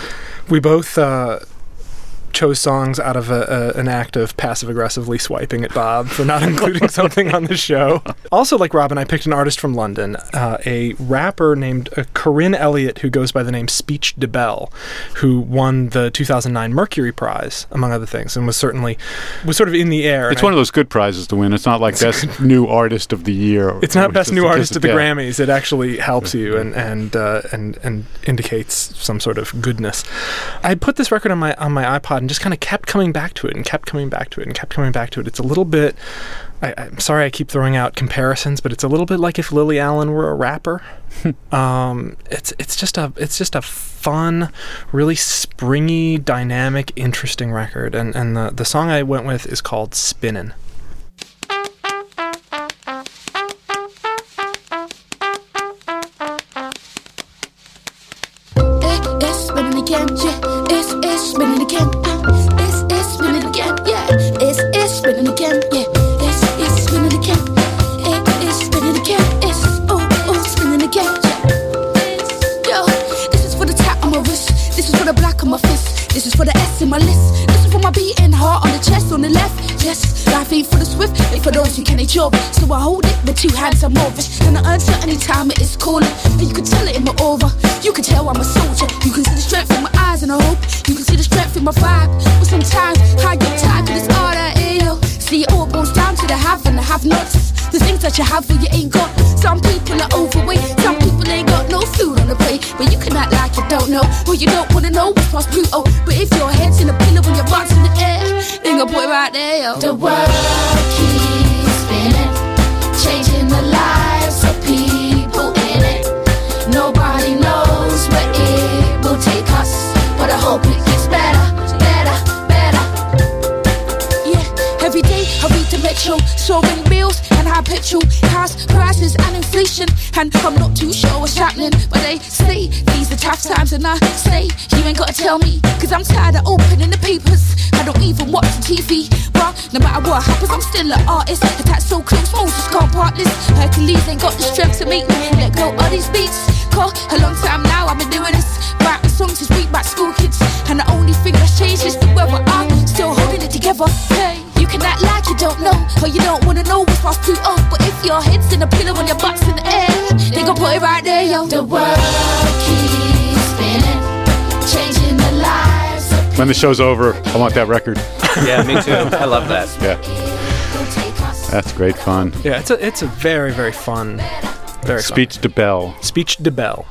chose songs out of an act of passive-aggressively swiping at Bob for not including something on the show. Also, like Robin, I picked an artist from London, a rapper named Corinne Elliott, who goes by the name Speech DeBell, who won the 2009 Mercury Prize, among other things, and was sort of in the air. It's one of those good prizes to win. It's not like Best New Artist of the Year. It's not Best New Artist at the Grammys. It actually helps you and indicates some sort of goodness. I put this record on my iPod and just kind of kept coming back to it and kept coming back to it and kept coming back to it. It's a little bit, I'm sorry I keep throwing out comparisons, but it's a little bit like if Lily Allen were a rapper. It's just a fun, really springy, dynamic, interesting record. And the song I went with is called Spinnin'. It's spinning again, yeah. It's spinning again. heart on the chest, on the left. Yes, life ain't for the swift, ain't for those who can endure it. So I hold it with 2 hands, I'm over it. And I uncertain time it is calling. And you can tell it in my aura. You can tell I'm a soldier. You can see the strength in my eyes and I hope you can see the strength in my vibe. But sometimes I get tired of this art I yo. See it all boils down to the have and the have-nots. The things that you have but you ain't got. Some people are overweight, some people ain't got no food on the plate. But you can act like you don't know, or you don't wanna know what's past Pluto. But if your head's in a pillow and your butt's in the air, then go put it right there, yo. The world keeps spinning, changing the lives of people in it. Nobody knows where it will take us, but I hope it gets better, better, better. Yeah, every day I read the metro, soaring bills and high petrol, house prices and inflation. And I'm not too sure what's happening, but they say these are tough times. And I say, you ain't gotta tell me, cause I'm tired of opening the papers. I don't even watch the TV, but no matter what happens, I'm still an artist. Attached so close, Moses can't part this. Hercules ain't got the strength to make me let go of these beats. Cause a long time now I've been doing this, writing songs to speak back school kids. And the only thing that's changed is the weather. I'm still holding it together. Hey, you can act like you don't know, or you don't wanna know what's past Pluto. But if your head's in a pillow and your butt's in the air, they gon' put it right there, yo. The world keeps spinning, changing the lives of When the show's over, I want that record. Yeah, me too. I love that. Yeah. That's great fun. Yeah, it's a very, very fun, very Speech fun. de Belle. Speech de Belle.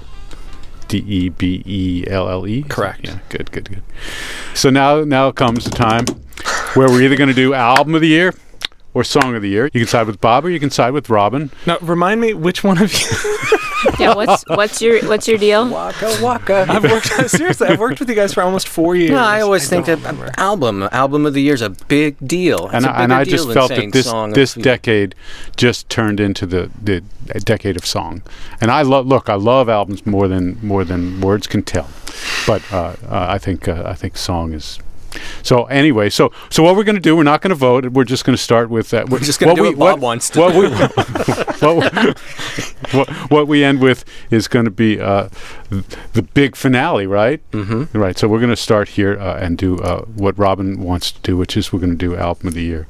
Debelle. Correct. Yeah, good. So now comes the time where we're either going to do Album of the Year or Song of the Year. You can side with Bob or you can side with Robin. Now, remind me which one of you. Yeah, what's your deal? Waka waka. I've worked with you guys for almost 4 years. No, I always think that album of the year is a big deal. It's And I just felt that this decade just turned into the decade of song. And I love albums more than words can tell. But I think song is. So anyway, so what we're going to do? We're not going to vote. We're just going to start with that. We're just going to do what Bob wants to. What we end with is going to be the big finale, right? Mm-hmm. Right. So we're going to start here and do what Robin wants to do, which is we're going to do Album of the Year.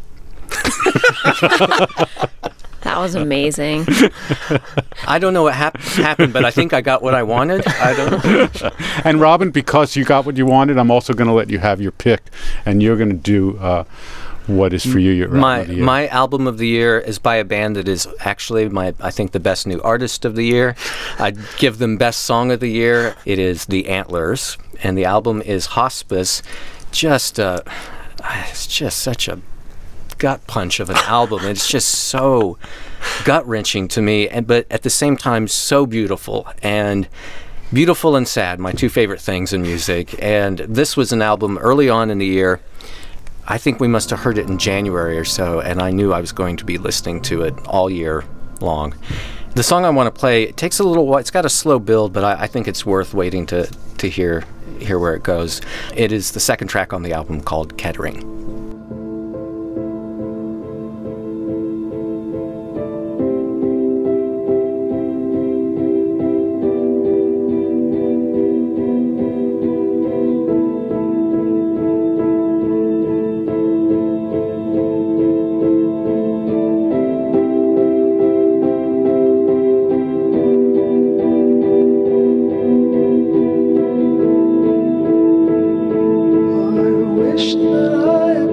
That was amazing. I don't know what happened, but I think I got what I wanted. I don't know. And Robin, because you got what you wanted, I'm also going to let you have your pick, and you're going to do what is for you your album of the year. My album of the year is by a band that is actually I think the best new artist of the year. I'd give them best song of the year. It is The Antlers, and the album is Hospice. It's just such a gut punch of an album. It's just so gut-wrenching to me, but at the same time so beautiful and sad, my two favorite things in music. And this was an album early on in the year. I think we must have heard it in January or so, and I knew I was going to be listening to it all year long. The song I want to play, it takes a little while. It's got a slow build, but I think it's worth waiting to hear where it goes. It is the second track on the album called Kettering. Wish that I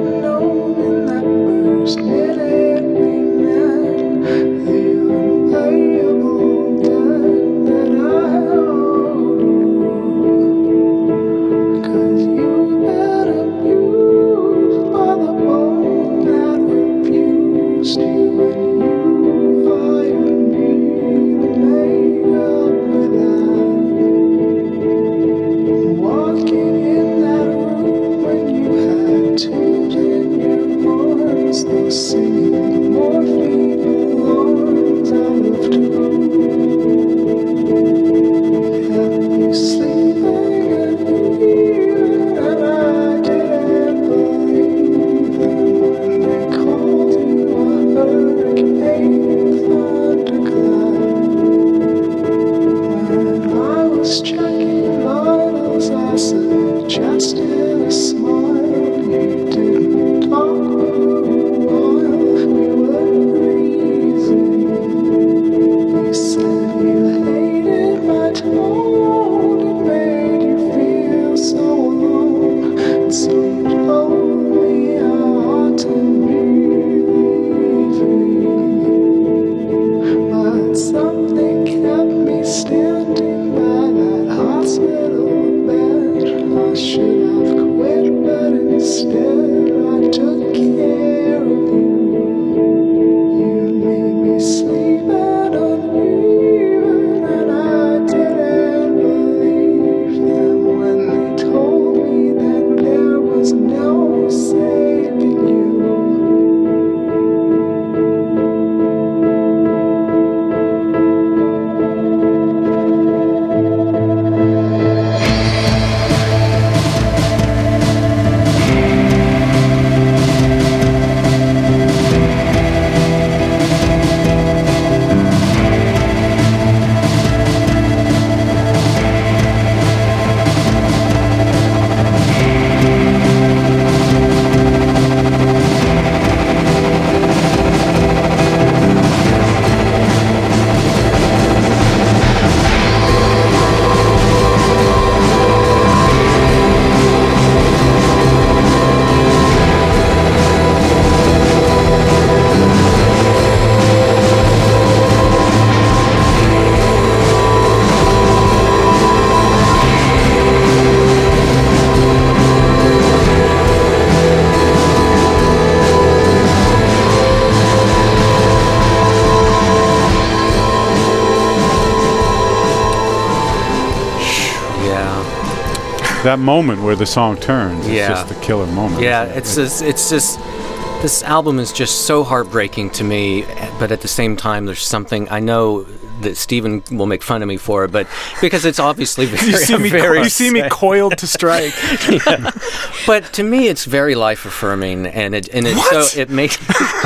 that moment where the song turns. Yeah. It's just the killer moment. Yeah, it's just this album is just so heartbreaking to me, but at the same time, there's something I know that Stephen will make fun of me for, but because it's obviously very, you see me coiled to strike. Yeah. But to me, it's very life affirming, and it makes.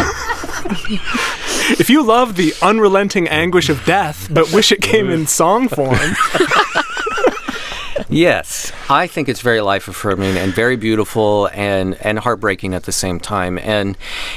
If you love the unrelenting anguish of death, but wish it came in song form. Yes, I think it's very life-affirming and very beautiful and heartbreaking at the same time. And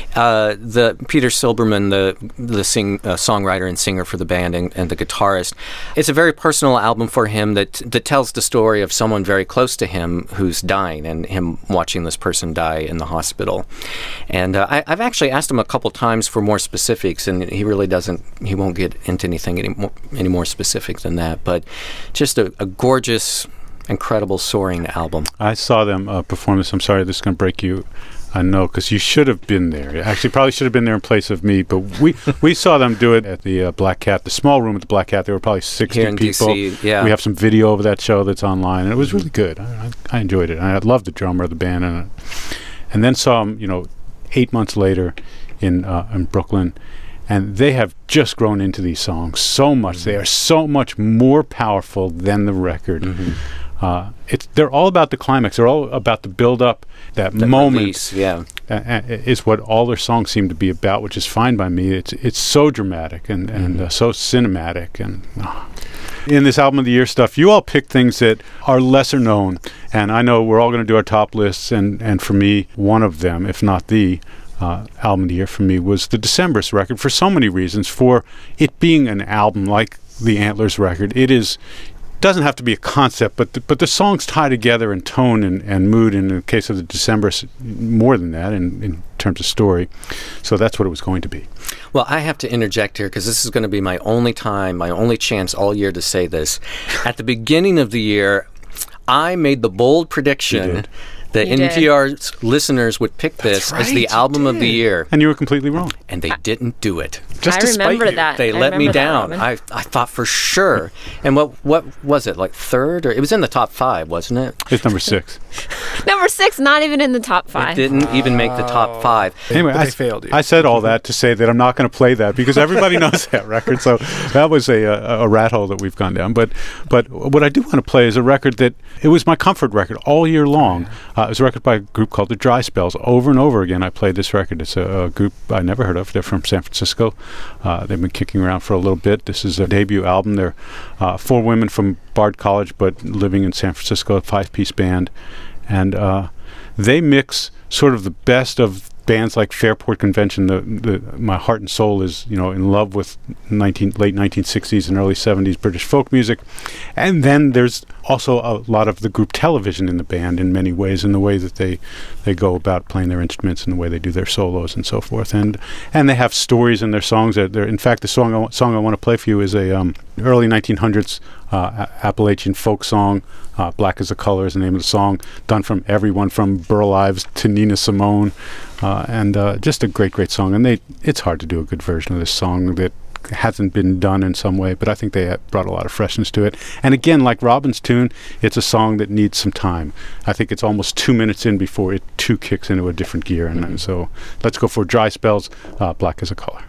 the Peter Silberman, the songwriter and singer for the band and the guitarist, it's a very personal album for him that tells the story of someone very close to him who's dying and him watching this person die in the hospital. And I've actually asked him a couple times for more specifics, and he really doesn't. He won't get into anything any more specific than that. But just a gorgeous, incredible, soaring album. I saw them perform this. I'm sorry, this is going to break you. I know, because you should have been there. Actually, probably should have been there in place of me. But we saw them do it at the Black Cat, the small room at the Black Cat. There were probably 60 here in people. DC, yeah. We have some video of that show that's online, and it was really good. I enjoyed it. And I loved the drummer of the band, and then saw them, 8 months later in Brooklyn. And they have just grown into these songs so much. Mm-hmm. They are so much more powerful than the record. Mm-hmm. They're all about the climax. They're all about the build-up, that moment. Release, yeah. Is what all their songs seem to be about, which is fine by me. It's so dramatic and so cinematic. And in this album of the year stuff, you all pick things that are lesser known. And I know we're all going to do our top lists. And for me, one of them, if not the album of the year for me, was the Decemberist record for so many reasons. For it being an album like the Antlers record, doesn't have to be a concept, but the songs tie together in tone and mood. In the case of the Decemberists, more than that in terms of story. So that's what it was going to be. Well, I have to interject here because this is going to be my only chance all year to say this. At the beginning of the year, I made the bold prediction that NPR's listeners would pick this as the album of the year. And you were completely wrong. And they didn't do it. I remember that. They let me down. I thought for sure. And what was it, like third? Or it was in the top 5, wasn't it? It's number 6. Number 6, not even in the top 5. It didn't even make the top 5. Anyway, I failed you. I said all that to say that I'm not going to play that because everybody knows that record. So that was a rat hole that we've gone down. But what I do want to play is a record that it was my comfort record all year long. It was a record by a group called the Dry Spells. Over and over again, I played this record. It's a group I never heard of. They're from San Francisco. They've been kicking around for a little bit. This is their debut album. They're 4 women from Bard College, but living in San Francisco, a 5-piece band. And they mix sort of the best of bands like Fairport Convention. My heart and soul is, in love with late 1960s and early 70s British folk music. And then there's also a lot of the group television in the band in many ways, in the way that they go about playing their instruments and the way they do their solos and so forth. And they have stories in their songs. In fact, the song I want to play for you is a early 1900s Appalachian folk song. Black is the Color is the name of the song, done from everyone from Burl Ives to Nina Simone, and just a great song. And it's hard to do a good version of this song that hasn't been done in some way, but I think they brought a lot of freshness to it. And again, like Robin's tune, it's a song that needs some time. I think it's almost 2 minutes in before it too kicks into a different gear. And so let's go for Dry Spells, Black is a Color.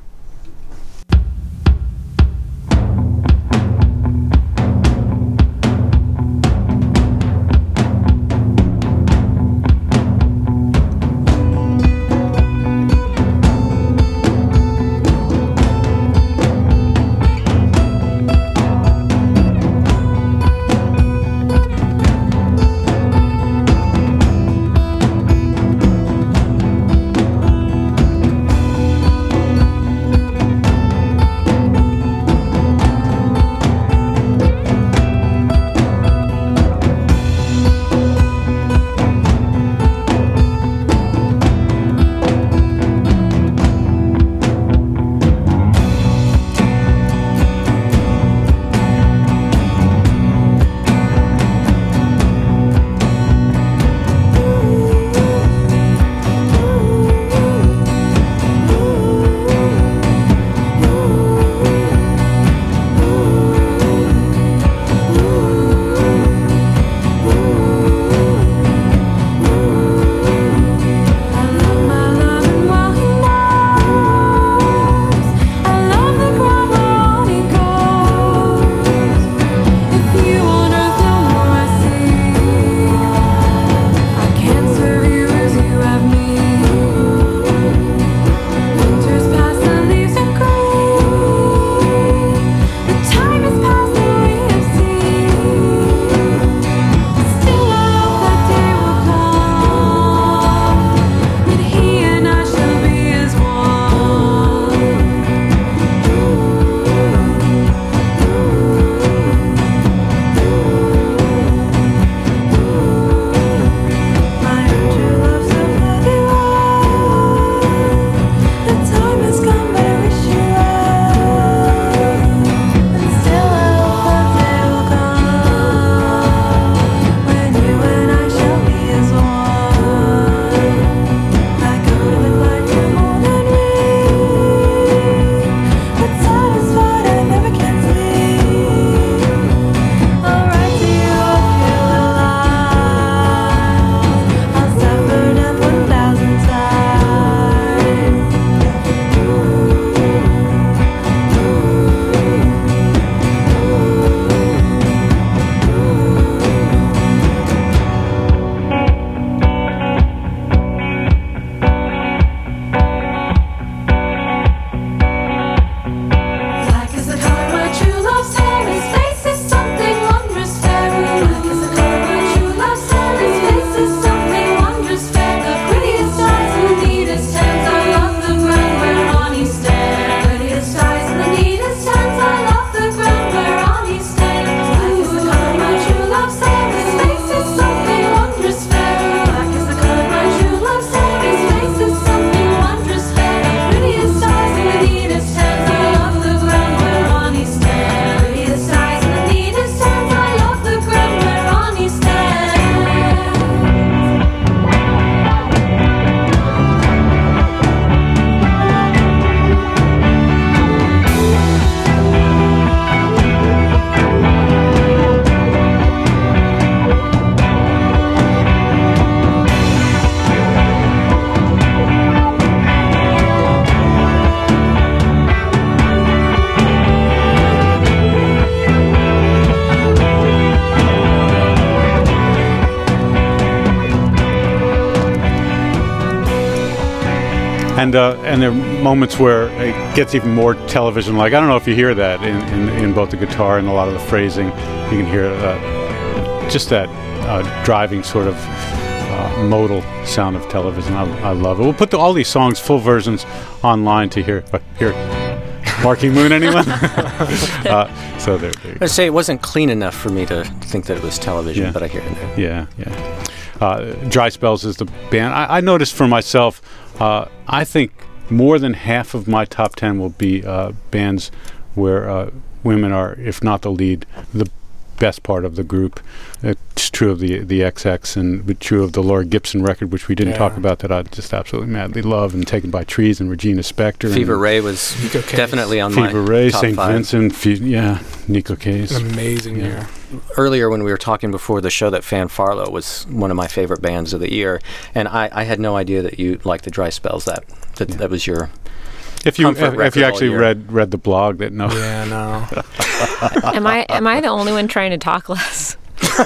And there are moments where it gets even more television-like. I don't know if you hear that in both the guitar and a lot of the phrasing. You can hear just that driving sort of modal sound of television. I love it. We'll put all these songs, full versions, online to hear. Marking Moon, anyone? So there you go. I'd say it wasn't clean enough for me to think that it was television, but I hear it now. Yeah. Dry Spells is the band. I noticed for myself, I think more than half of my top 10 will be bands where women are, if not the lead, the best part of the group. It's true of the XX and true of the Laura Gibson record, which we didn't talk about, that I just absolutely madly love, and Taken by Trees and Regina Spektor. Fever Ray was definitely on my Fever Ray, top St. 5. Vincent, Nico Case. An amazing year. Earlier when we were talking before the show, that Fan Farlow was one of my favorite bands of the year, and I had no idea that you liked the Dry Spells. That was your If you actually read the blog, that no. Yeah, no. Am I the only one trying to talk less?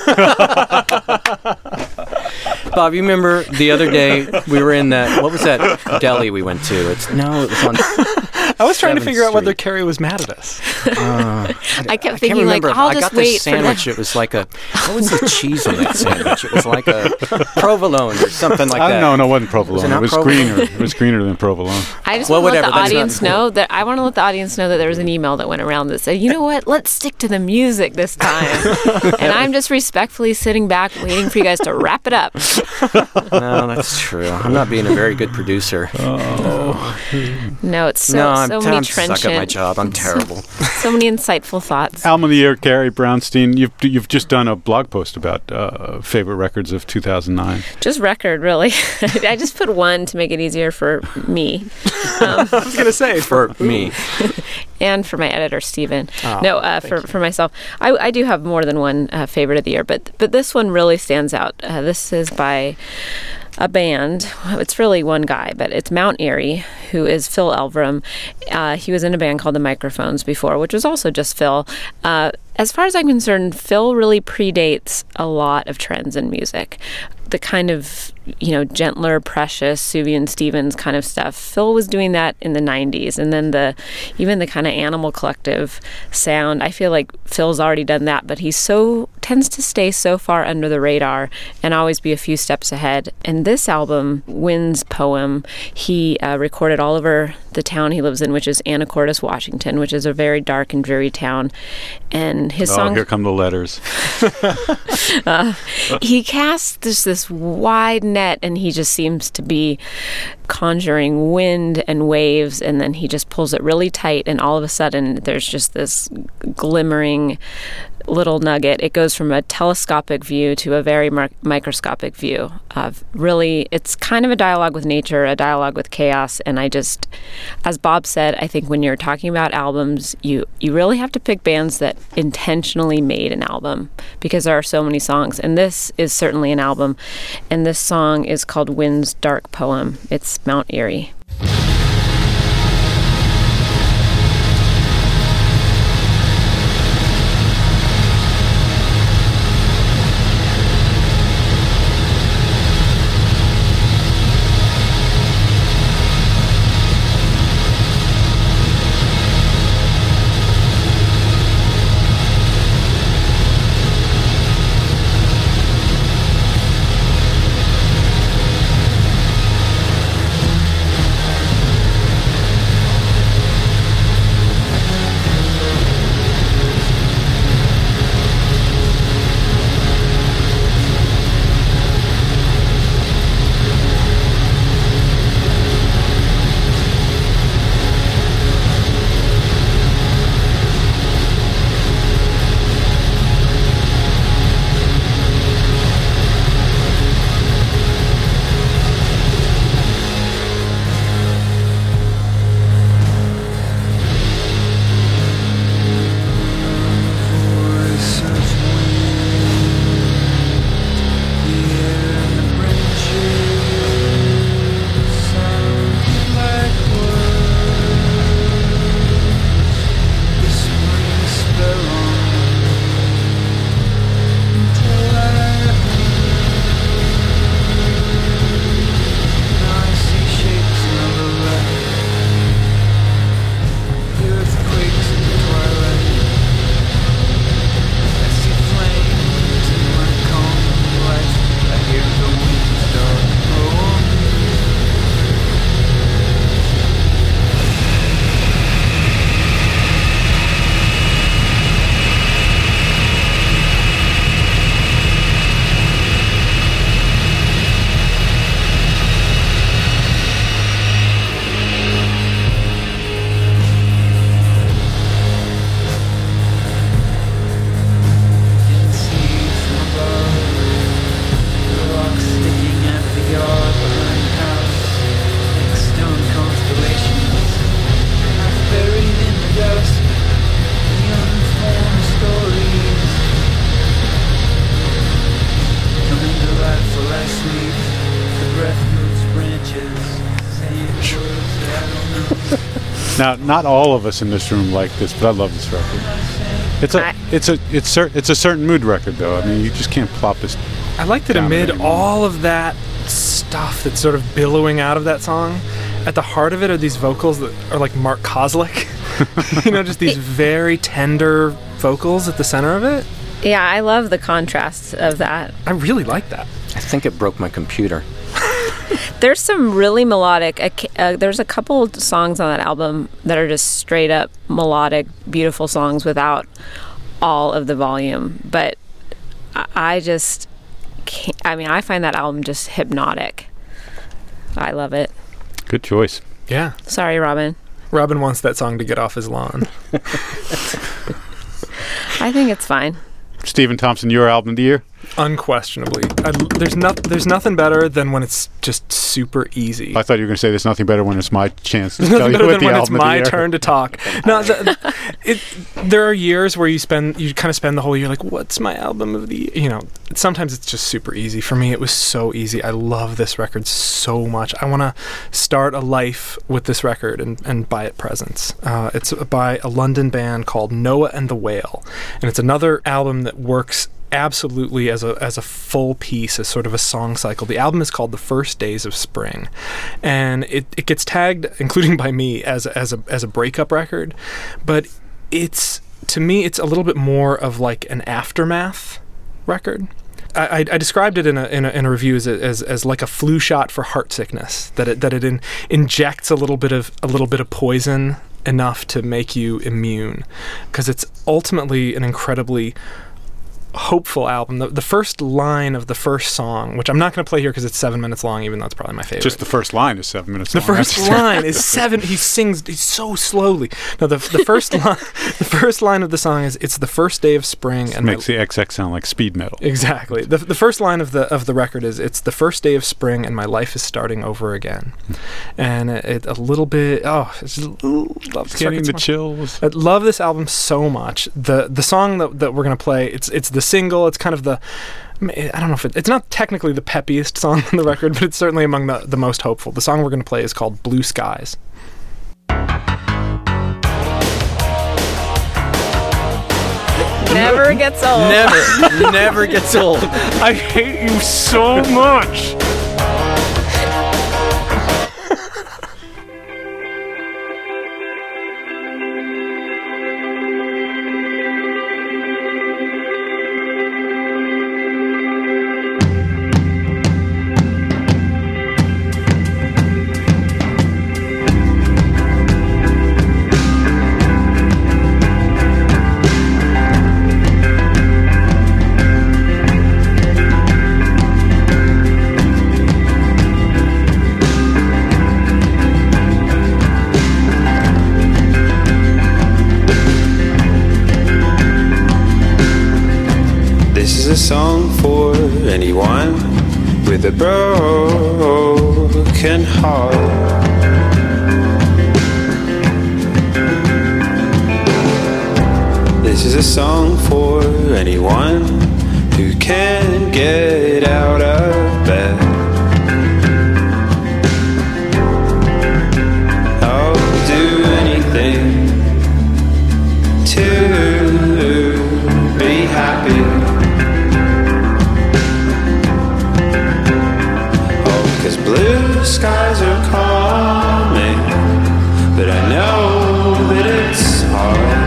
Bob, you remember the other day we were in that, what was that deli we went to? It was on I was trying to figure out whether Street. Carrie was mad at us. I kept can't thinking, like, remember. I'll I just got this wait for sandwich. that. It was like what was the cheese on that sandwich? It was like a provolone or something like that. No, it wasn't provolone. It was provolone? greener. It was greener than provolone. I just Well, want to let whatever, the that's audience not know that I want to let the audience know that there was an email that went around that said, you know what, let's stick to the music this time. And I'm just respectfully sitting back waiting for you guys to wrap it up. No, that's true. I'm not being a very good producer. No, it's so I'm many suck trenchant, at my job. I'm terrible. so many insightful thoughts. Album of the Year, Carrie Brownstein. You've just done a blog post about favorite records of 2009. Just record, really. I just put one to make it easier for me. I was going to say, For me. And for my editor, Steven. Oh, For myself. I do have more than one favorite of the year, but this one really stands out. This is by a band. It's really one guy, but it's Mount Airy, who is Phil Elverum. He was in a band called The Microphones before, which was also just Phil. As far as I'm concerned, Phil really predates a lot of trends in music. The kind of, gentler, precious, Sufjan Stevens kind of stuff. Phil was doing that in the 90s. And then even the kind of Animal Collective sound, I feel like Phil's already done that, but he tends to stay so far under the radar and always be a few steps ahead. And this album, Wind's Poem, he recorded all over the town he lives in, which is Anacortes, Washington, which is a very dark and dreary town. And his songs... here come the letters. He casts this wide net, and he just seems to be conjuring wind and waves, and then he just pulls it really tight, and all of a sudden there's just this glimmering little nugget. It goes from a telescopic view to a very microscopic view of really, it's kind of a dialogue with nature, a dialogue with chaos. And I just, as Bob said, I think when you're talking about albums, you really have to pick bands that intentionally made an album, because there are so many songs, and this is certainly an album. And this song is called Wind's Dark Poem. It's Mount Airy. Now, not all of us in this room like this, but I love this record. It's a certain mood record, though. I mean, you just can't plop this. I like that amid all of that stuff that's sort of billowing out of that song, at the heart of it are these vocals that are like Mark Kozlik. Just these very tender vocals at the center of it. Yeah, I love the contrast of that. I really like that. I think it broke my computer. There's some really melodic, there's a couple songs on that album that are just straight up melodic, beautiful songs without all of the volume. But I just can't, I find that album just hypnotic. I love it. Good choice. Yeah. Sorry, Robin. Robin wants that song to get off his lawn. I think it's fine. Stephen Thompson, your album of the year? Unquestionably. There's nothing better than when it's just super easy. I thought you were going to say there's nothing better when it's my chance to There's tell nothing you better what than the when album it's of the my year. turn to talk. No, there are years where you kind of spend the whole year like, what's my album of the year? Sometimes it's just super easy. For me, it was so easy. I love this record so much. I want to start a life with this record and buy it presents. It's by a London band called Noah and the Whale, and it's another album that works absolutely as a full piece, as sort of a song cycle. The album is called The First Days of Spring, and it gets tagged, including by me, as a breakup record, but to me it's a little bit more of like an aftermath record. I described it in a review as like a flu shot for heart sickness, that it injects a little bit of poison enough to make you immune, because it's ultimately an incredibly hopeful album. The first line of the first song, which I'm not going to play here because it's 7 minutes long, even though it's probably my favorite. Just the first line is 7 minutes long. The first line is 7. He sings so slowly. No, the first line, the first line of the song is, "It's the first day of spring." And makes the XX sound like speed metal. Exactly. The first line of the record is, "It's the first day of spring and my life is starting over again." And it a little bit. Oh, love this getting record the so chills. I love this album so much. The song that we're gonna play, it's the single. It's kind of I don't know if it's not technically the peppiest song on the record, but it's certainly among the most hopeful. The song we're going to play is called Blue Skies. Never gets old. Never gets old. I hate you so much. A song for anyone with a broken heart. This is a song for anyone who can't get out of bed. I'll do anything to be happy. Blue skies are coming, but I know that it's hard.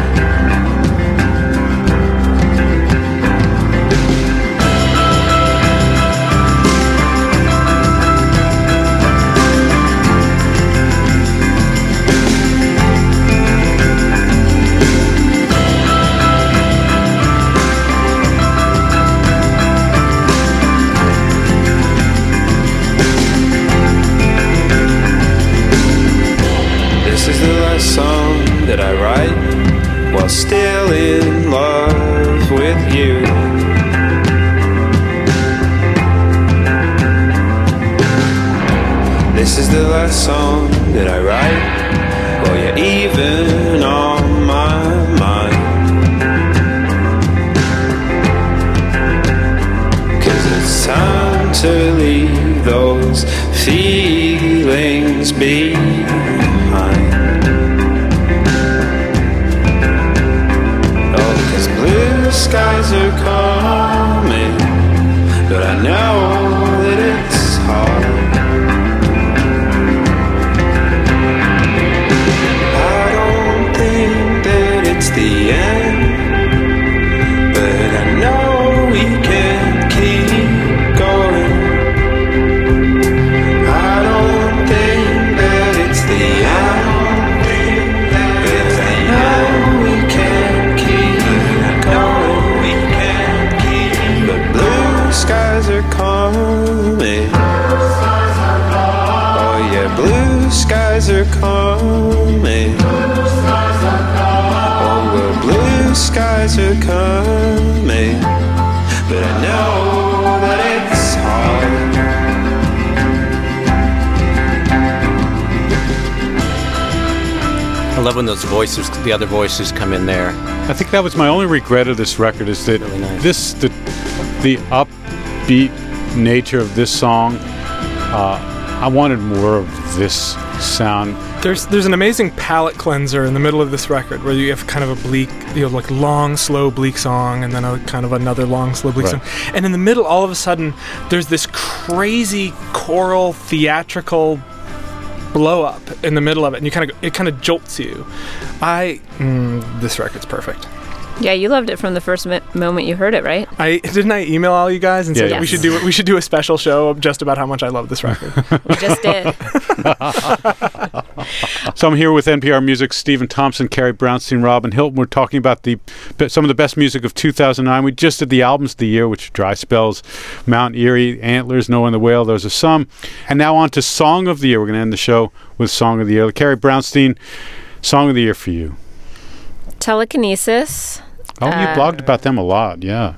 Song that I write while still in love with you. This is the last song that I write while you're even on my mind. 'Cause it's time to leave those feelings behind. are coming, but I know that it's hard. I love when those voices, the other voices, come in there. I think that was my only regret of this record is that Really nice. the upbeat nature of this song. I wanted more of this sound. There's an amazing palette cleanser in the middle of this record where you have kind of a bleak, like long, slow, bleak song, and then a kind of another long, slow, bleak Right. song. And in the middle, all of a sudden, there's this crazy choral, theatrical blow up in the middle of it, and it kind of jolts you. This record's perfect. Yeah, you loved it from the first moment you heard it, right? Didn't I email all you guys and say Yeah, that yes. we should do a special show just about how much I love this record? We just did. So I'm here with NPR Music's Stephen Thompson, Carrie Brownstein, Robin Hilton. We're talking about some of the best music of 2009. We just did the albums of the year, which are Dry Spells, Mount Erie, Antlers, No One the Whale. Those are some. And now on to Song of the Year. We're going to end the show with Song of the Year. Carrie Brownstein, Song of the Year for you. Telekinesis. Oh, you blogged about them a lot, yeah.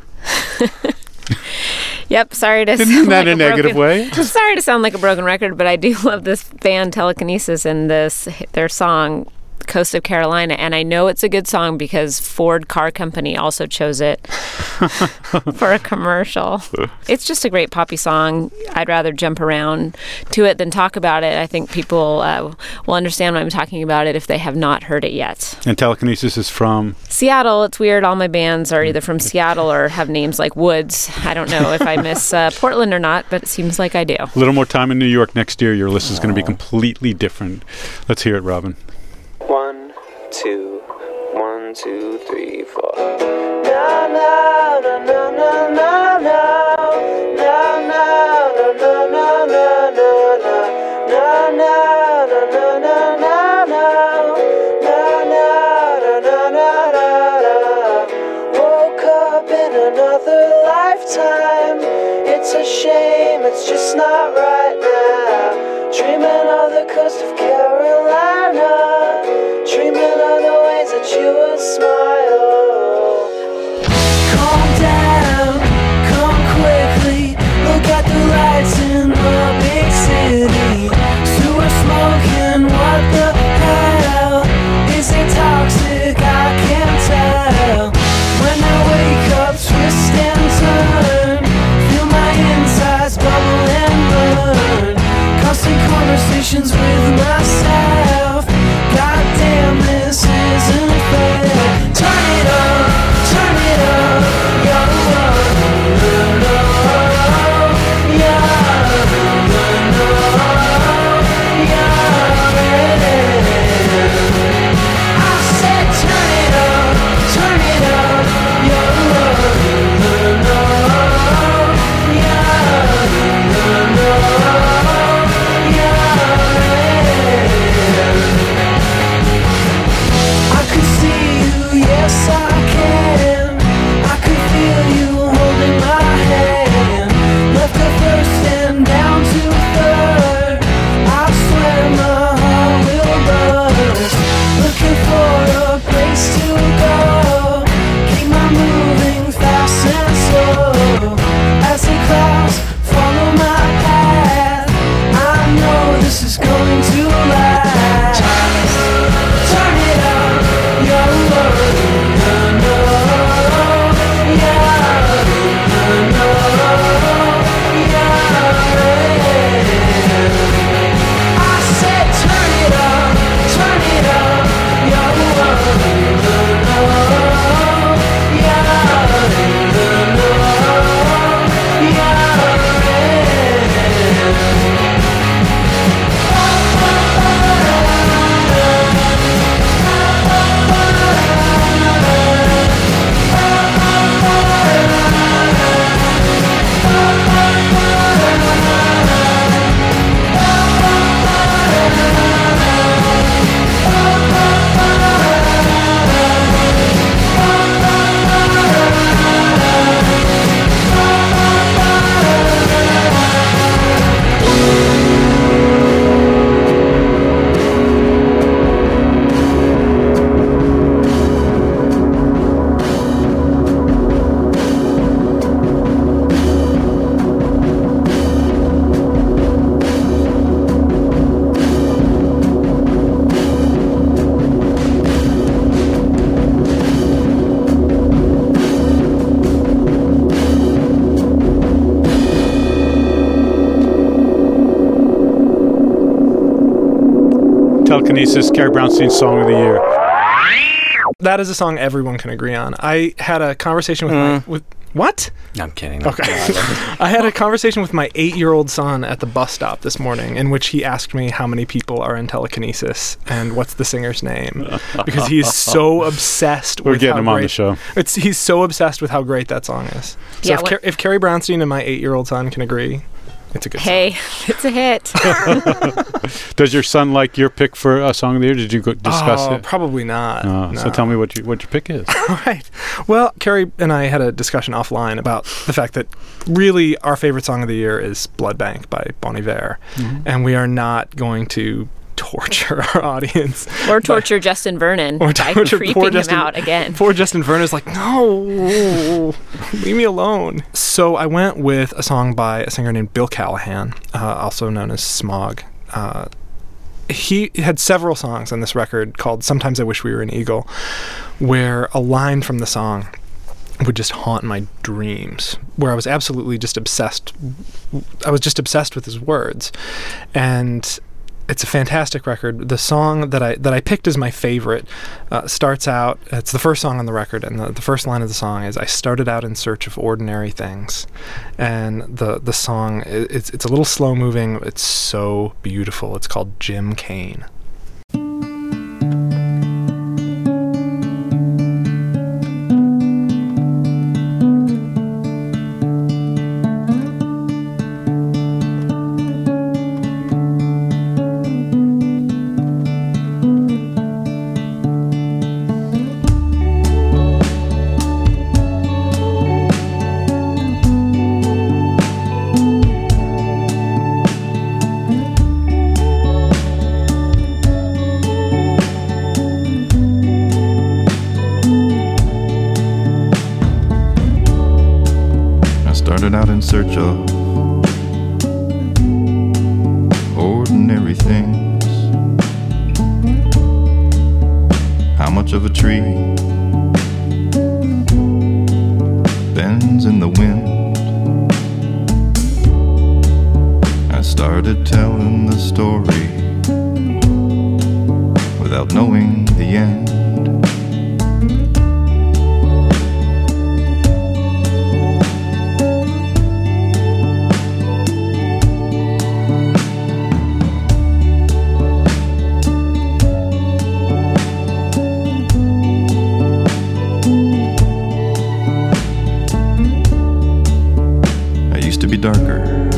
Yep, sorry to Isn't sound that like a negative way? Sorry to sound like a broken record, but I do love this band Telekinesis and their song Coast of Carolina, and I know it's a good song because Ford Car Company also chose it for a commercial. It's just a great poppy song. I'd rather jump around to it than talk about it. I think people will understand when I'm talking about it if they have not heard it yet. And Telekinesis is from? Seattle. It's weird. All my bands are either from Seattle or have names like Woods. I don't know if I miss Portland or not, but it seems like I do. A little more time in New York next year. Your list is going to be completely different. Let's hear it, Robin. 1, 2, 1, 2, 3, 4. Na na na na na na na na na na na na na na na na na. Woke up in another lifetime. It's a shame, it's just not right now. Dreaming of the coast of Carolina. Dreaming of the ways that you would smile. Calm down, come quickly. Look at the lights in the big city. Sewer smoking, what the hell? Is it toxic? I can't tell. When I wake up, twist and turn. Feel my insides bubble and burn. Telekinesis, Carrie Brownstein's Song of the Year. That is a song everyone can agree on. I had a conversation with what? I'm kidding. Okay. I had a conversation with my 8-year-old son at the bus stop this morning in which he asked me how many people are in Telekinesis and what's the singer's name, because he's so obsessed with We're getting him how on the great, show. He's so obsessed with how great that song is. So Yeah, if Carrie Brownstein and my 8-year-old son can agree, it's a good Hey, it's a hit. Does your son like your pick for a Song of the Year? Did you discuss it? Probably not. No. So tell me what your pick is. Right. Well, Carrie and I had a discussion offline about the fact that really our favorite song of the year is Blood Bank by Bon Iver, and we are not going to torture our audience. Or torture Justin Vernon Or by torture creeping poor him Justin- out again. Poor Justin Vernon is like, no, leave me alone. So I went with a song by a singer named Bill Callahan, also known as Smog. He had several songs on this record called Sometimes I Wish We Were an Eagle, where a line from the song would just haunt my dreams, where I was absolutely just obsessed. I was just obsessed with his words. And it's a fantastic record. The song that I picked as my favorite starts out, it's the first song on the record, and the first line of the song is, I started out in search of ordinary things. And the song, it's a little slow moving. It's so beautiful. It's called Jim Kane. Started out in search of ordinary things. How much of a tree bends in the wind? I started telling the story without knowing the end. Darker,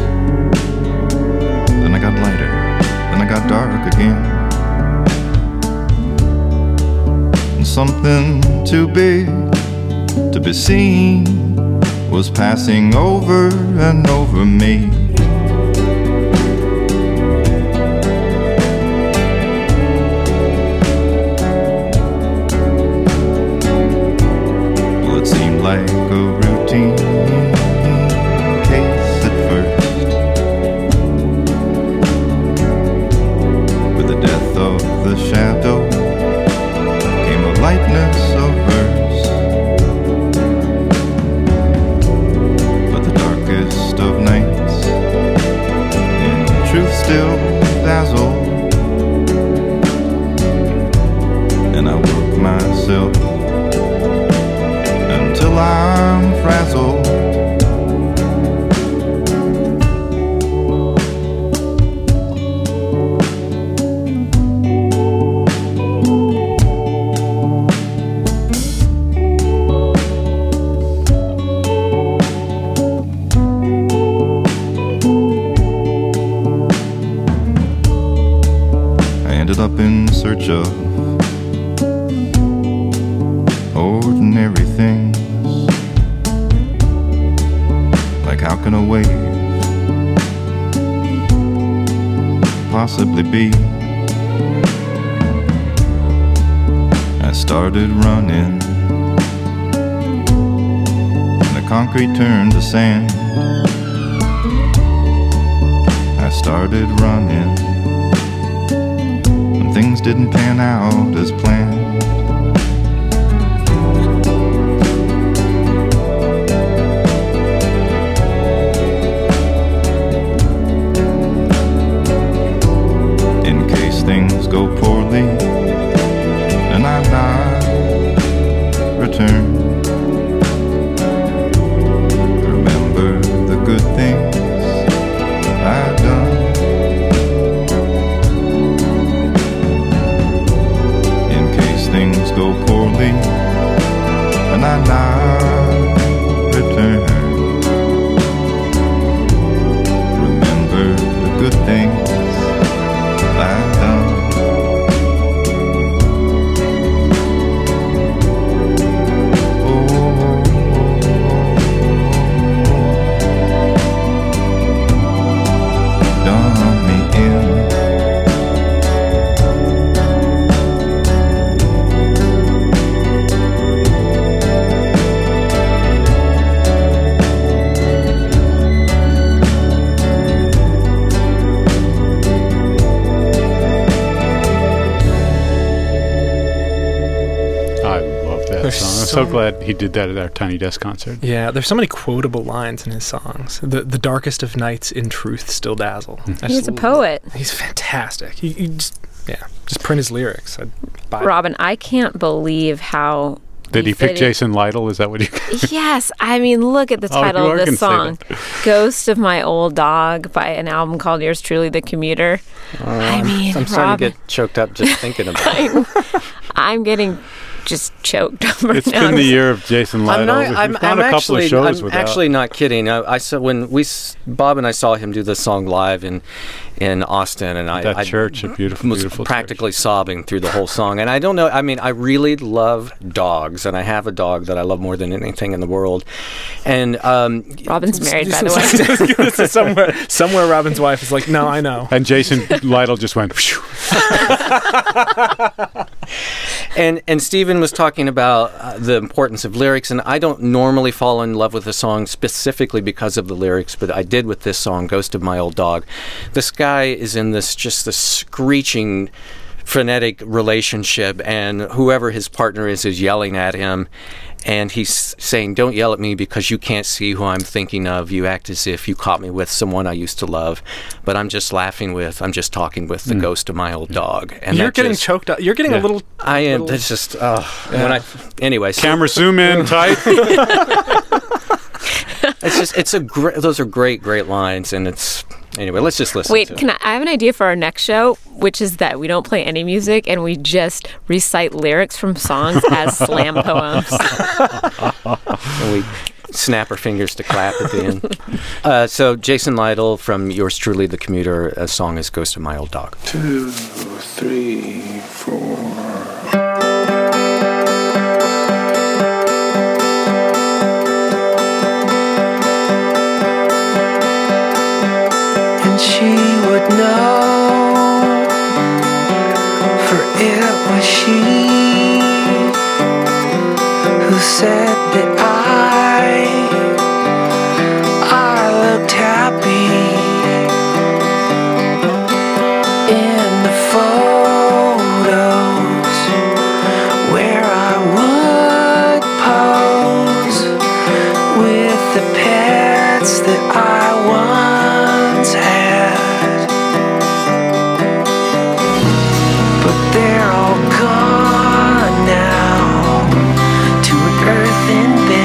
then I got lighter, then I got dark again. And something too big to be seen was passing over and over me. Well, it seemed like a routine case at first. With the death of the shadow came a lightness of verse. But the darkest of nights in truth still dazzled, and I work myself until I'm frazzled. Up in search of ordinary things. Like, how can a wave possibly be? I started running, and the concrete turned to sand. I started running, things didn't pan out as planned. In case things go poorly, that song. I'm so glad he did that at our Tiny Desk concert. Yeah, there's so many quotable lines in his songs. The darkest of nights in truth still dazzle. He's a poet. He's fantastic. He just print his lyrics. I'd buy it. Robin, I can't believe how... Did he pick Jason Lytle? Is that what he... Yes. I mean, look at the title of this song. Ghost of My Old Dog by an album called Yours Truly, The Commuter. I'm starting to get choked up just thinking about it. I'm getting just choked over It's been the year of Jason Lytle. I'm actually not kidding. I saw when Bob and I saw him do the song live in Austin, and I church, a beautiful practically sobbing through the whole song. And I don't know. I mean, I really love dogs, and I have a dog that I love more than anything in the world. And Robin's married, by the way. somewhere Robin's wife is like, no, I know. And Jason Lytle just went. And Stephen was talking about the importance of lyrics, and I don't normally fall in love with a song specifically because of the lyrics, but I did with this song, Ghost of My Old Dog. This guy is in this screeching, frenetic relationship, and whoever his partner is yelling at him, and he's saying, don't yell at me because you can't see who I'm thinking of. You act as if you caught me with someone I used to love, but I'm just talking with the ghost of my old dog. And you're getting choked up. You're getting a little... I am. That's just... Anyway. Camera zoom in tight. Those are great lines, and it's... Anyway, let's just listen Wait, to it. I have an idea for our next show, which is that we don't play any music and we just recite lyrics from songs as slam poems. And we snap our fingers to clap at the end. So Jason Lytle from Yours Truly, The Commuter, a song is Ghost of My Old Dog. 2, 3, 4... She would know, for it was she who said that I looked happy in the photos where I would pose with the pets that I once had. They're all gone now to an earthen bed.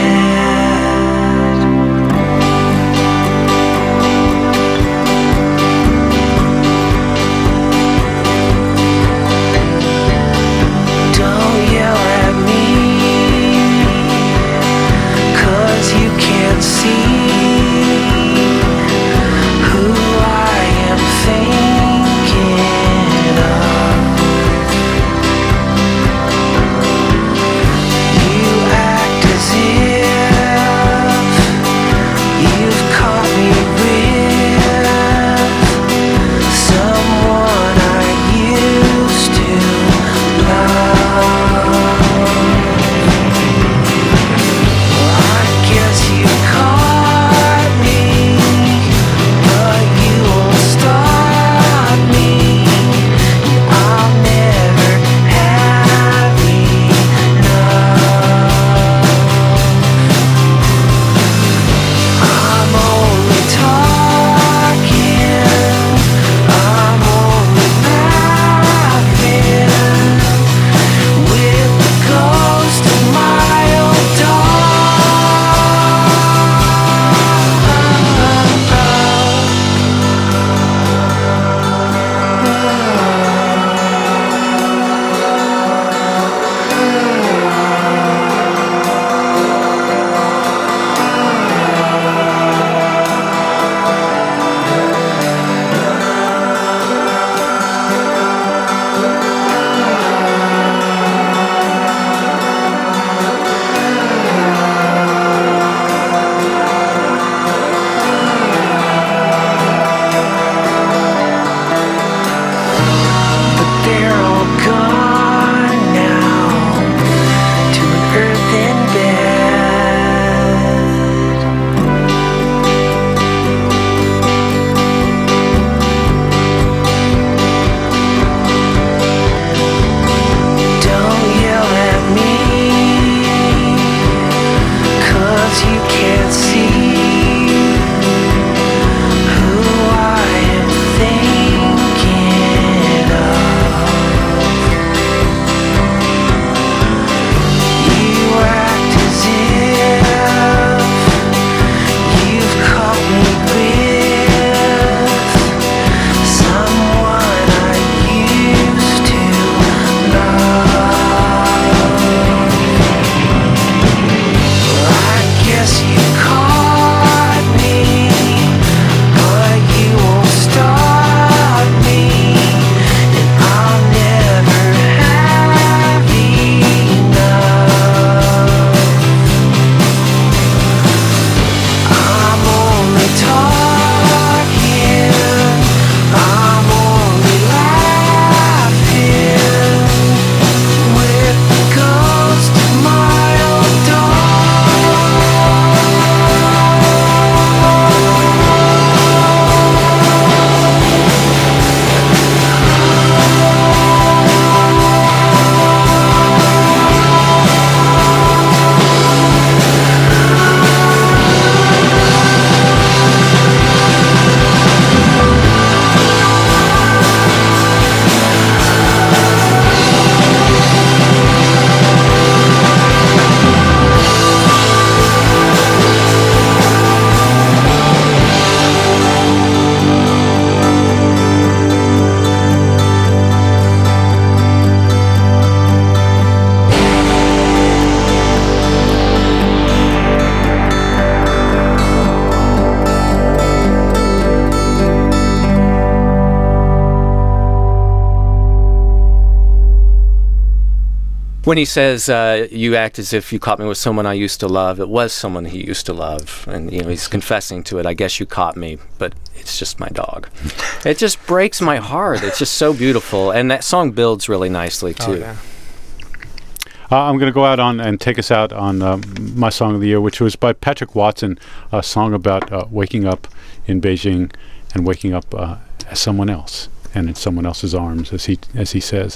When he says, you act as if you caught me with someone I used to love, it was someone he used to love. And, he's confessing to it. I guess you caught me, but it's just my dog. It just breaks my heart. It's just so beautiful. And that song builds really nicely, too. Oh, yeah. I'm going to go out on and take us out on my song of the year, which was by Patrick Watson, a song about waking up in Beijing and waking up as someone else and in someone else's arms, as he says.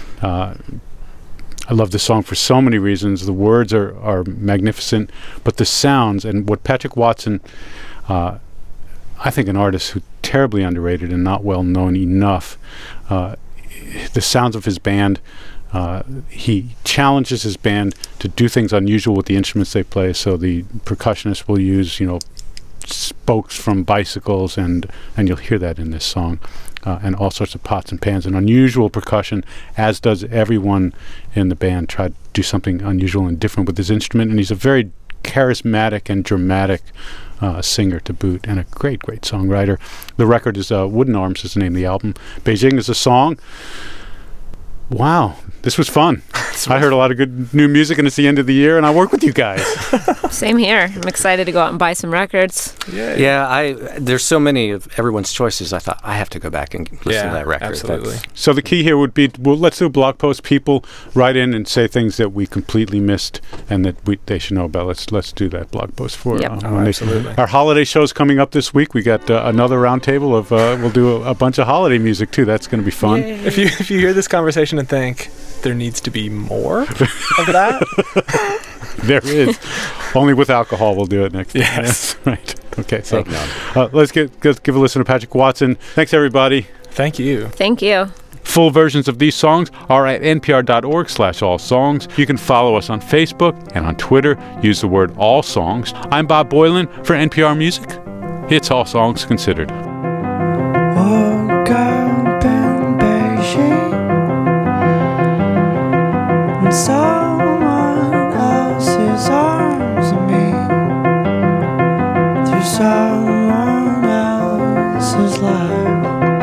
I love this song for so many reasons. The words are magnificent, but the sounds and what Patrick Watson, I think an artist who's terribly underrated and not well known enough, the sounds of his band, he challenges his band to do things unusual with the instruments they play. So the percussionist will use, spokes from bicycles, and you'll hear that in this song. And all sorts of pots and pans and unusual percussion, as does everyone in the band. Try to do something unusual and different with his instrument, and he's a very charismatic and dramatic singer to boot, and a great songwriter. The record is Wooden Arms is the name of the album. Beijing is a song. Wow, this was fun. I heard a lot of good new music, and it's the end of the year, and I work with you guys. Same here. I'm excited to go out and buy some records. Yeah, there's so many of everyone's choices. I thought I have to go back and listen to that record. Absolutely. So the key here would be, let's do a blog post. People write in and say things that we completely missed and that they should know about. Let's do that blog post for. Yep. Absolutely. Our holiday show's coming up this week. We got another roundtable of. We'll do a bunch of holiday music too. That's going to be fun. Yay. If you hear this conversation and think there needs to be more of that, there is. Only with alcohol we'll do it next time. Yes. Right. Okay. So let's give a listen to Patrick Watson. Thanks everybody. Thank you. Thank you. Full versions of these songs are at npr.org/allsongs. You can follow us on Facebook and on Twitter. Use the word All Songs. I'm Bob Boylan for NPR Music. It's All Songs Considered. Woke up in Beijing in someone else's arms of me, through someone else's life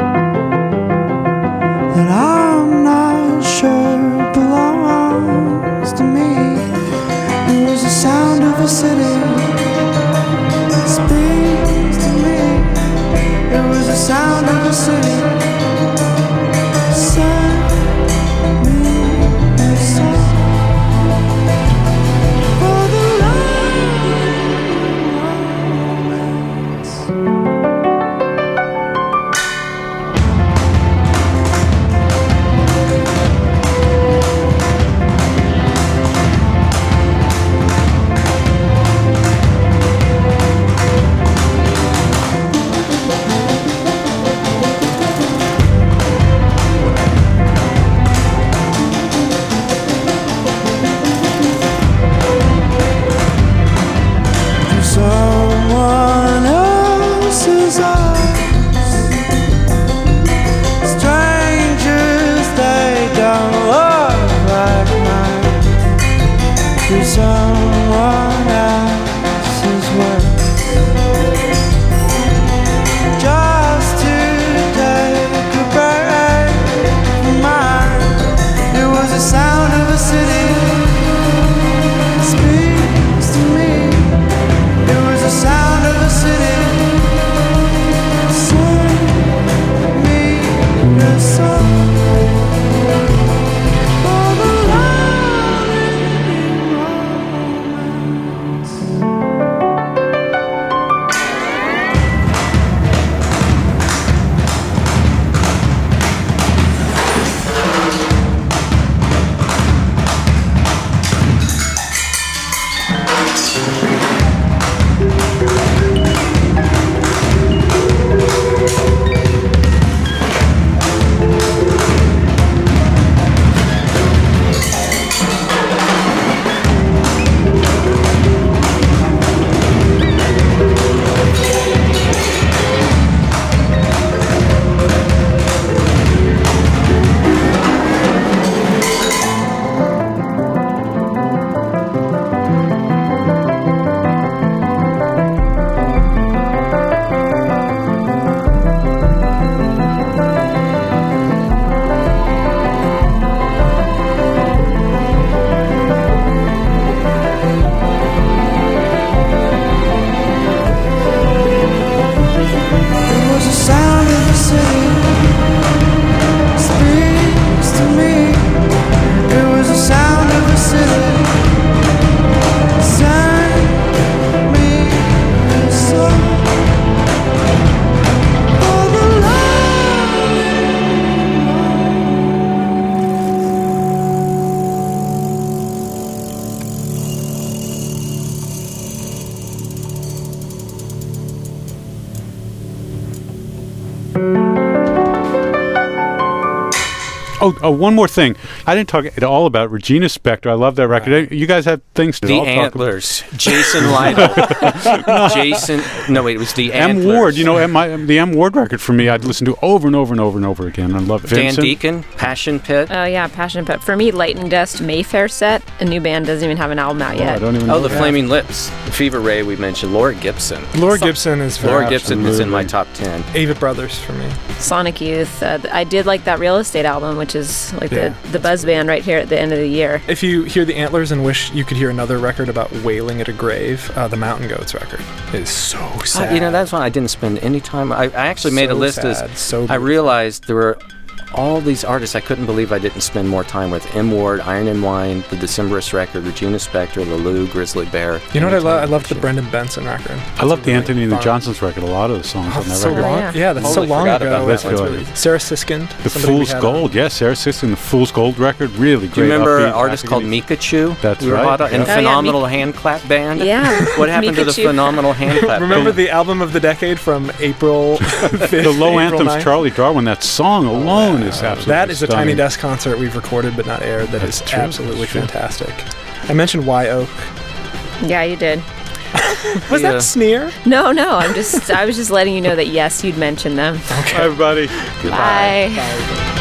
that I'm not sure belongs to me. It was the sound of a city that speaks to me. It was the sound of a city. Send me a song for the someone else's eyes, strangers they don't look like mine, through someone else's words, just to take a break from mine. It was the sound of a city that speaks to me. It was the sound of the city. Sing me a song for the lonely romance. Oh, one more thing. I didn't talk at all about Regina Spektor. I love that record. You guys have things to The all talk about. Antlers. Jason Lytle. It was the M. Antlers. Ward. The M. Ward record for me, I'd listen to over and over and over and over again. I love it. Dan Vincent? Deacon, Passion Pit. Oh yeah, Passion Pit. For me, Light and Dust Mayfair set. A new band doesn't even have an album out yet. I don't even know the that. Flaming Lips. Fever Ray we mentioned. Laura Gibson. Laura Gibson is very Laura Gibson is in my top 10. Avett Brothers for me. Sonic Youth. I did like that Real Estate album, which is like the buzz band right here at the end of the year. If you hear the Antlers and wish you could hear another record about wailing at a grave, the Mountain Goats record is so sad. That's one I didn't spend any time. I actually made a list so I realized there were all these artists I couldn't believe I didn't spend more time with. M. Ward, Iron and Wine, the Decemberist record, Regina Spektor, Lulu, Grizzly Bear. You know what I love? I love the Brendan Benson record. I love the Anthony and the Johnsons record. A lot of the songs on that so record. long. Yeah, that's so long ago. That's really Sarah Siskind. The Fool's Gold. Yes, Sarah Siskind, the Fool's Gold record. Really great. Do you remember upbeat, an artist called Mikachu? That's we were right. And Phenomenal Hand Clap Band? Yeah. What happened to the Phenomenal Hand Clap Remember Band? the album of the decade from April 5th? The low April anthems, 9th? Charlie Darwin. That song alone is absolutely That is a stunning. Tiny Desk concert we've recorded but not aired. That is True. absolutely True. fantastic. I mentioned Y Oak. Yeah, you did. Was that a sneer? No. I was just letting you know that yes, you'd mentioned them. Okay. Hi, everybody. Bye. Bye.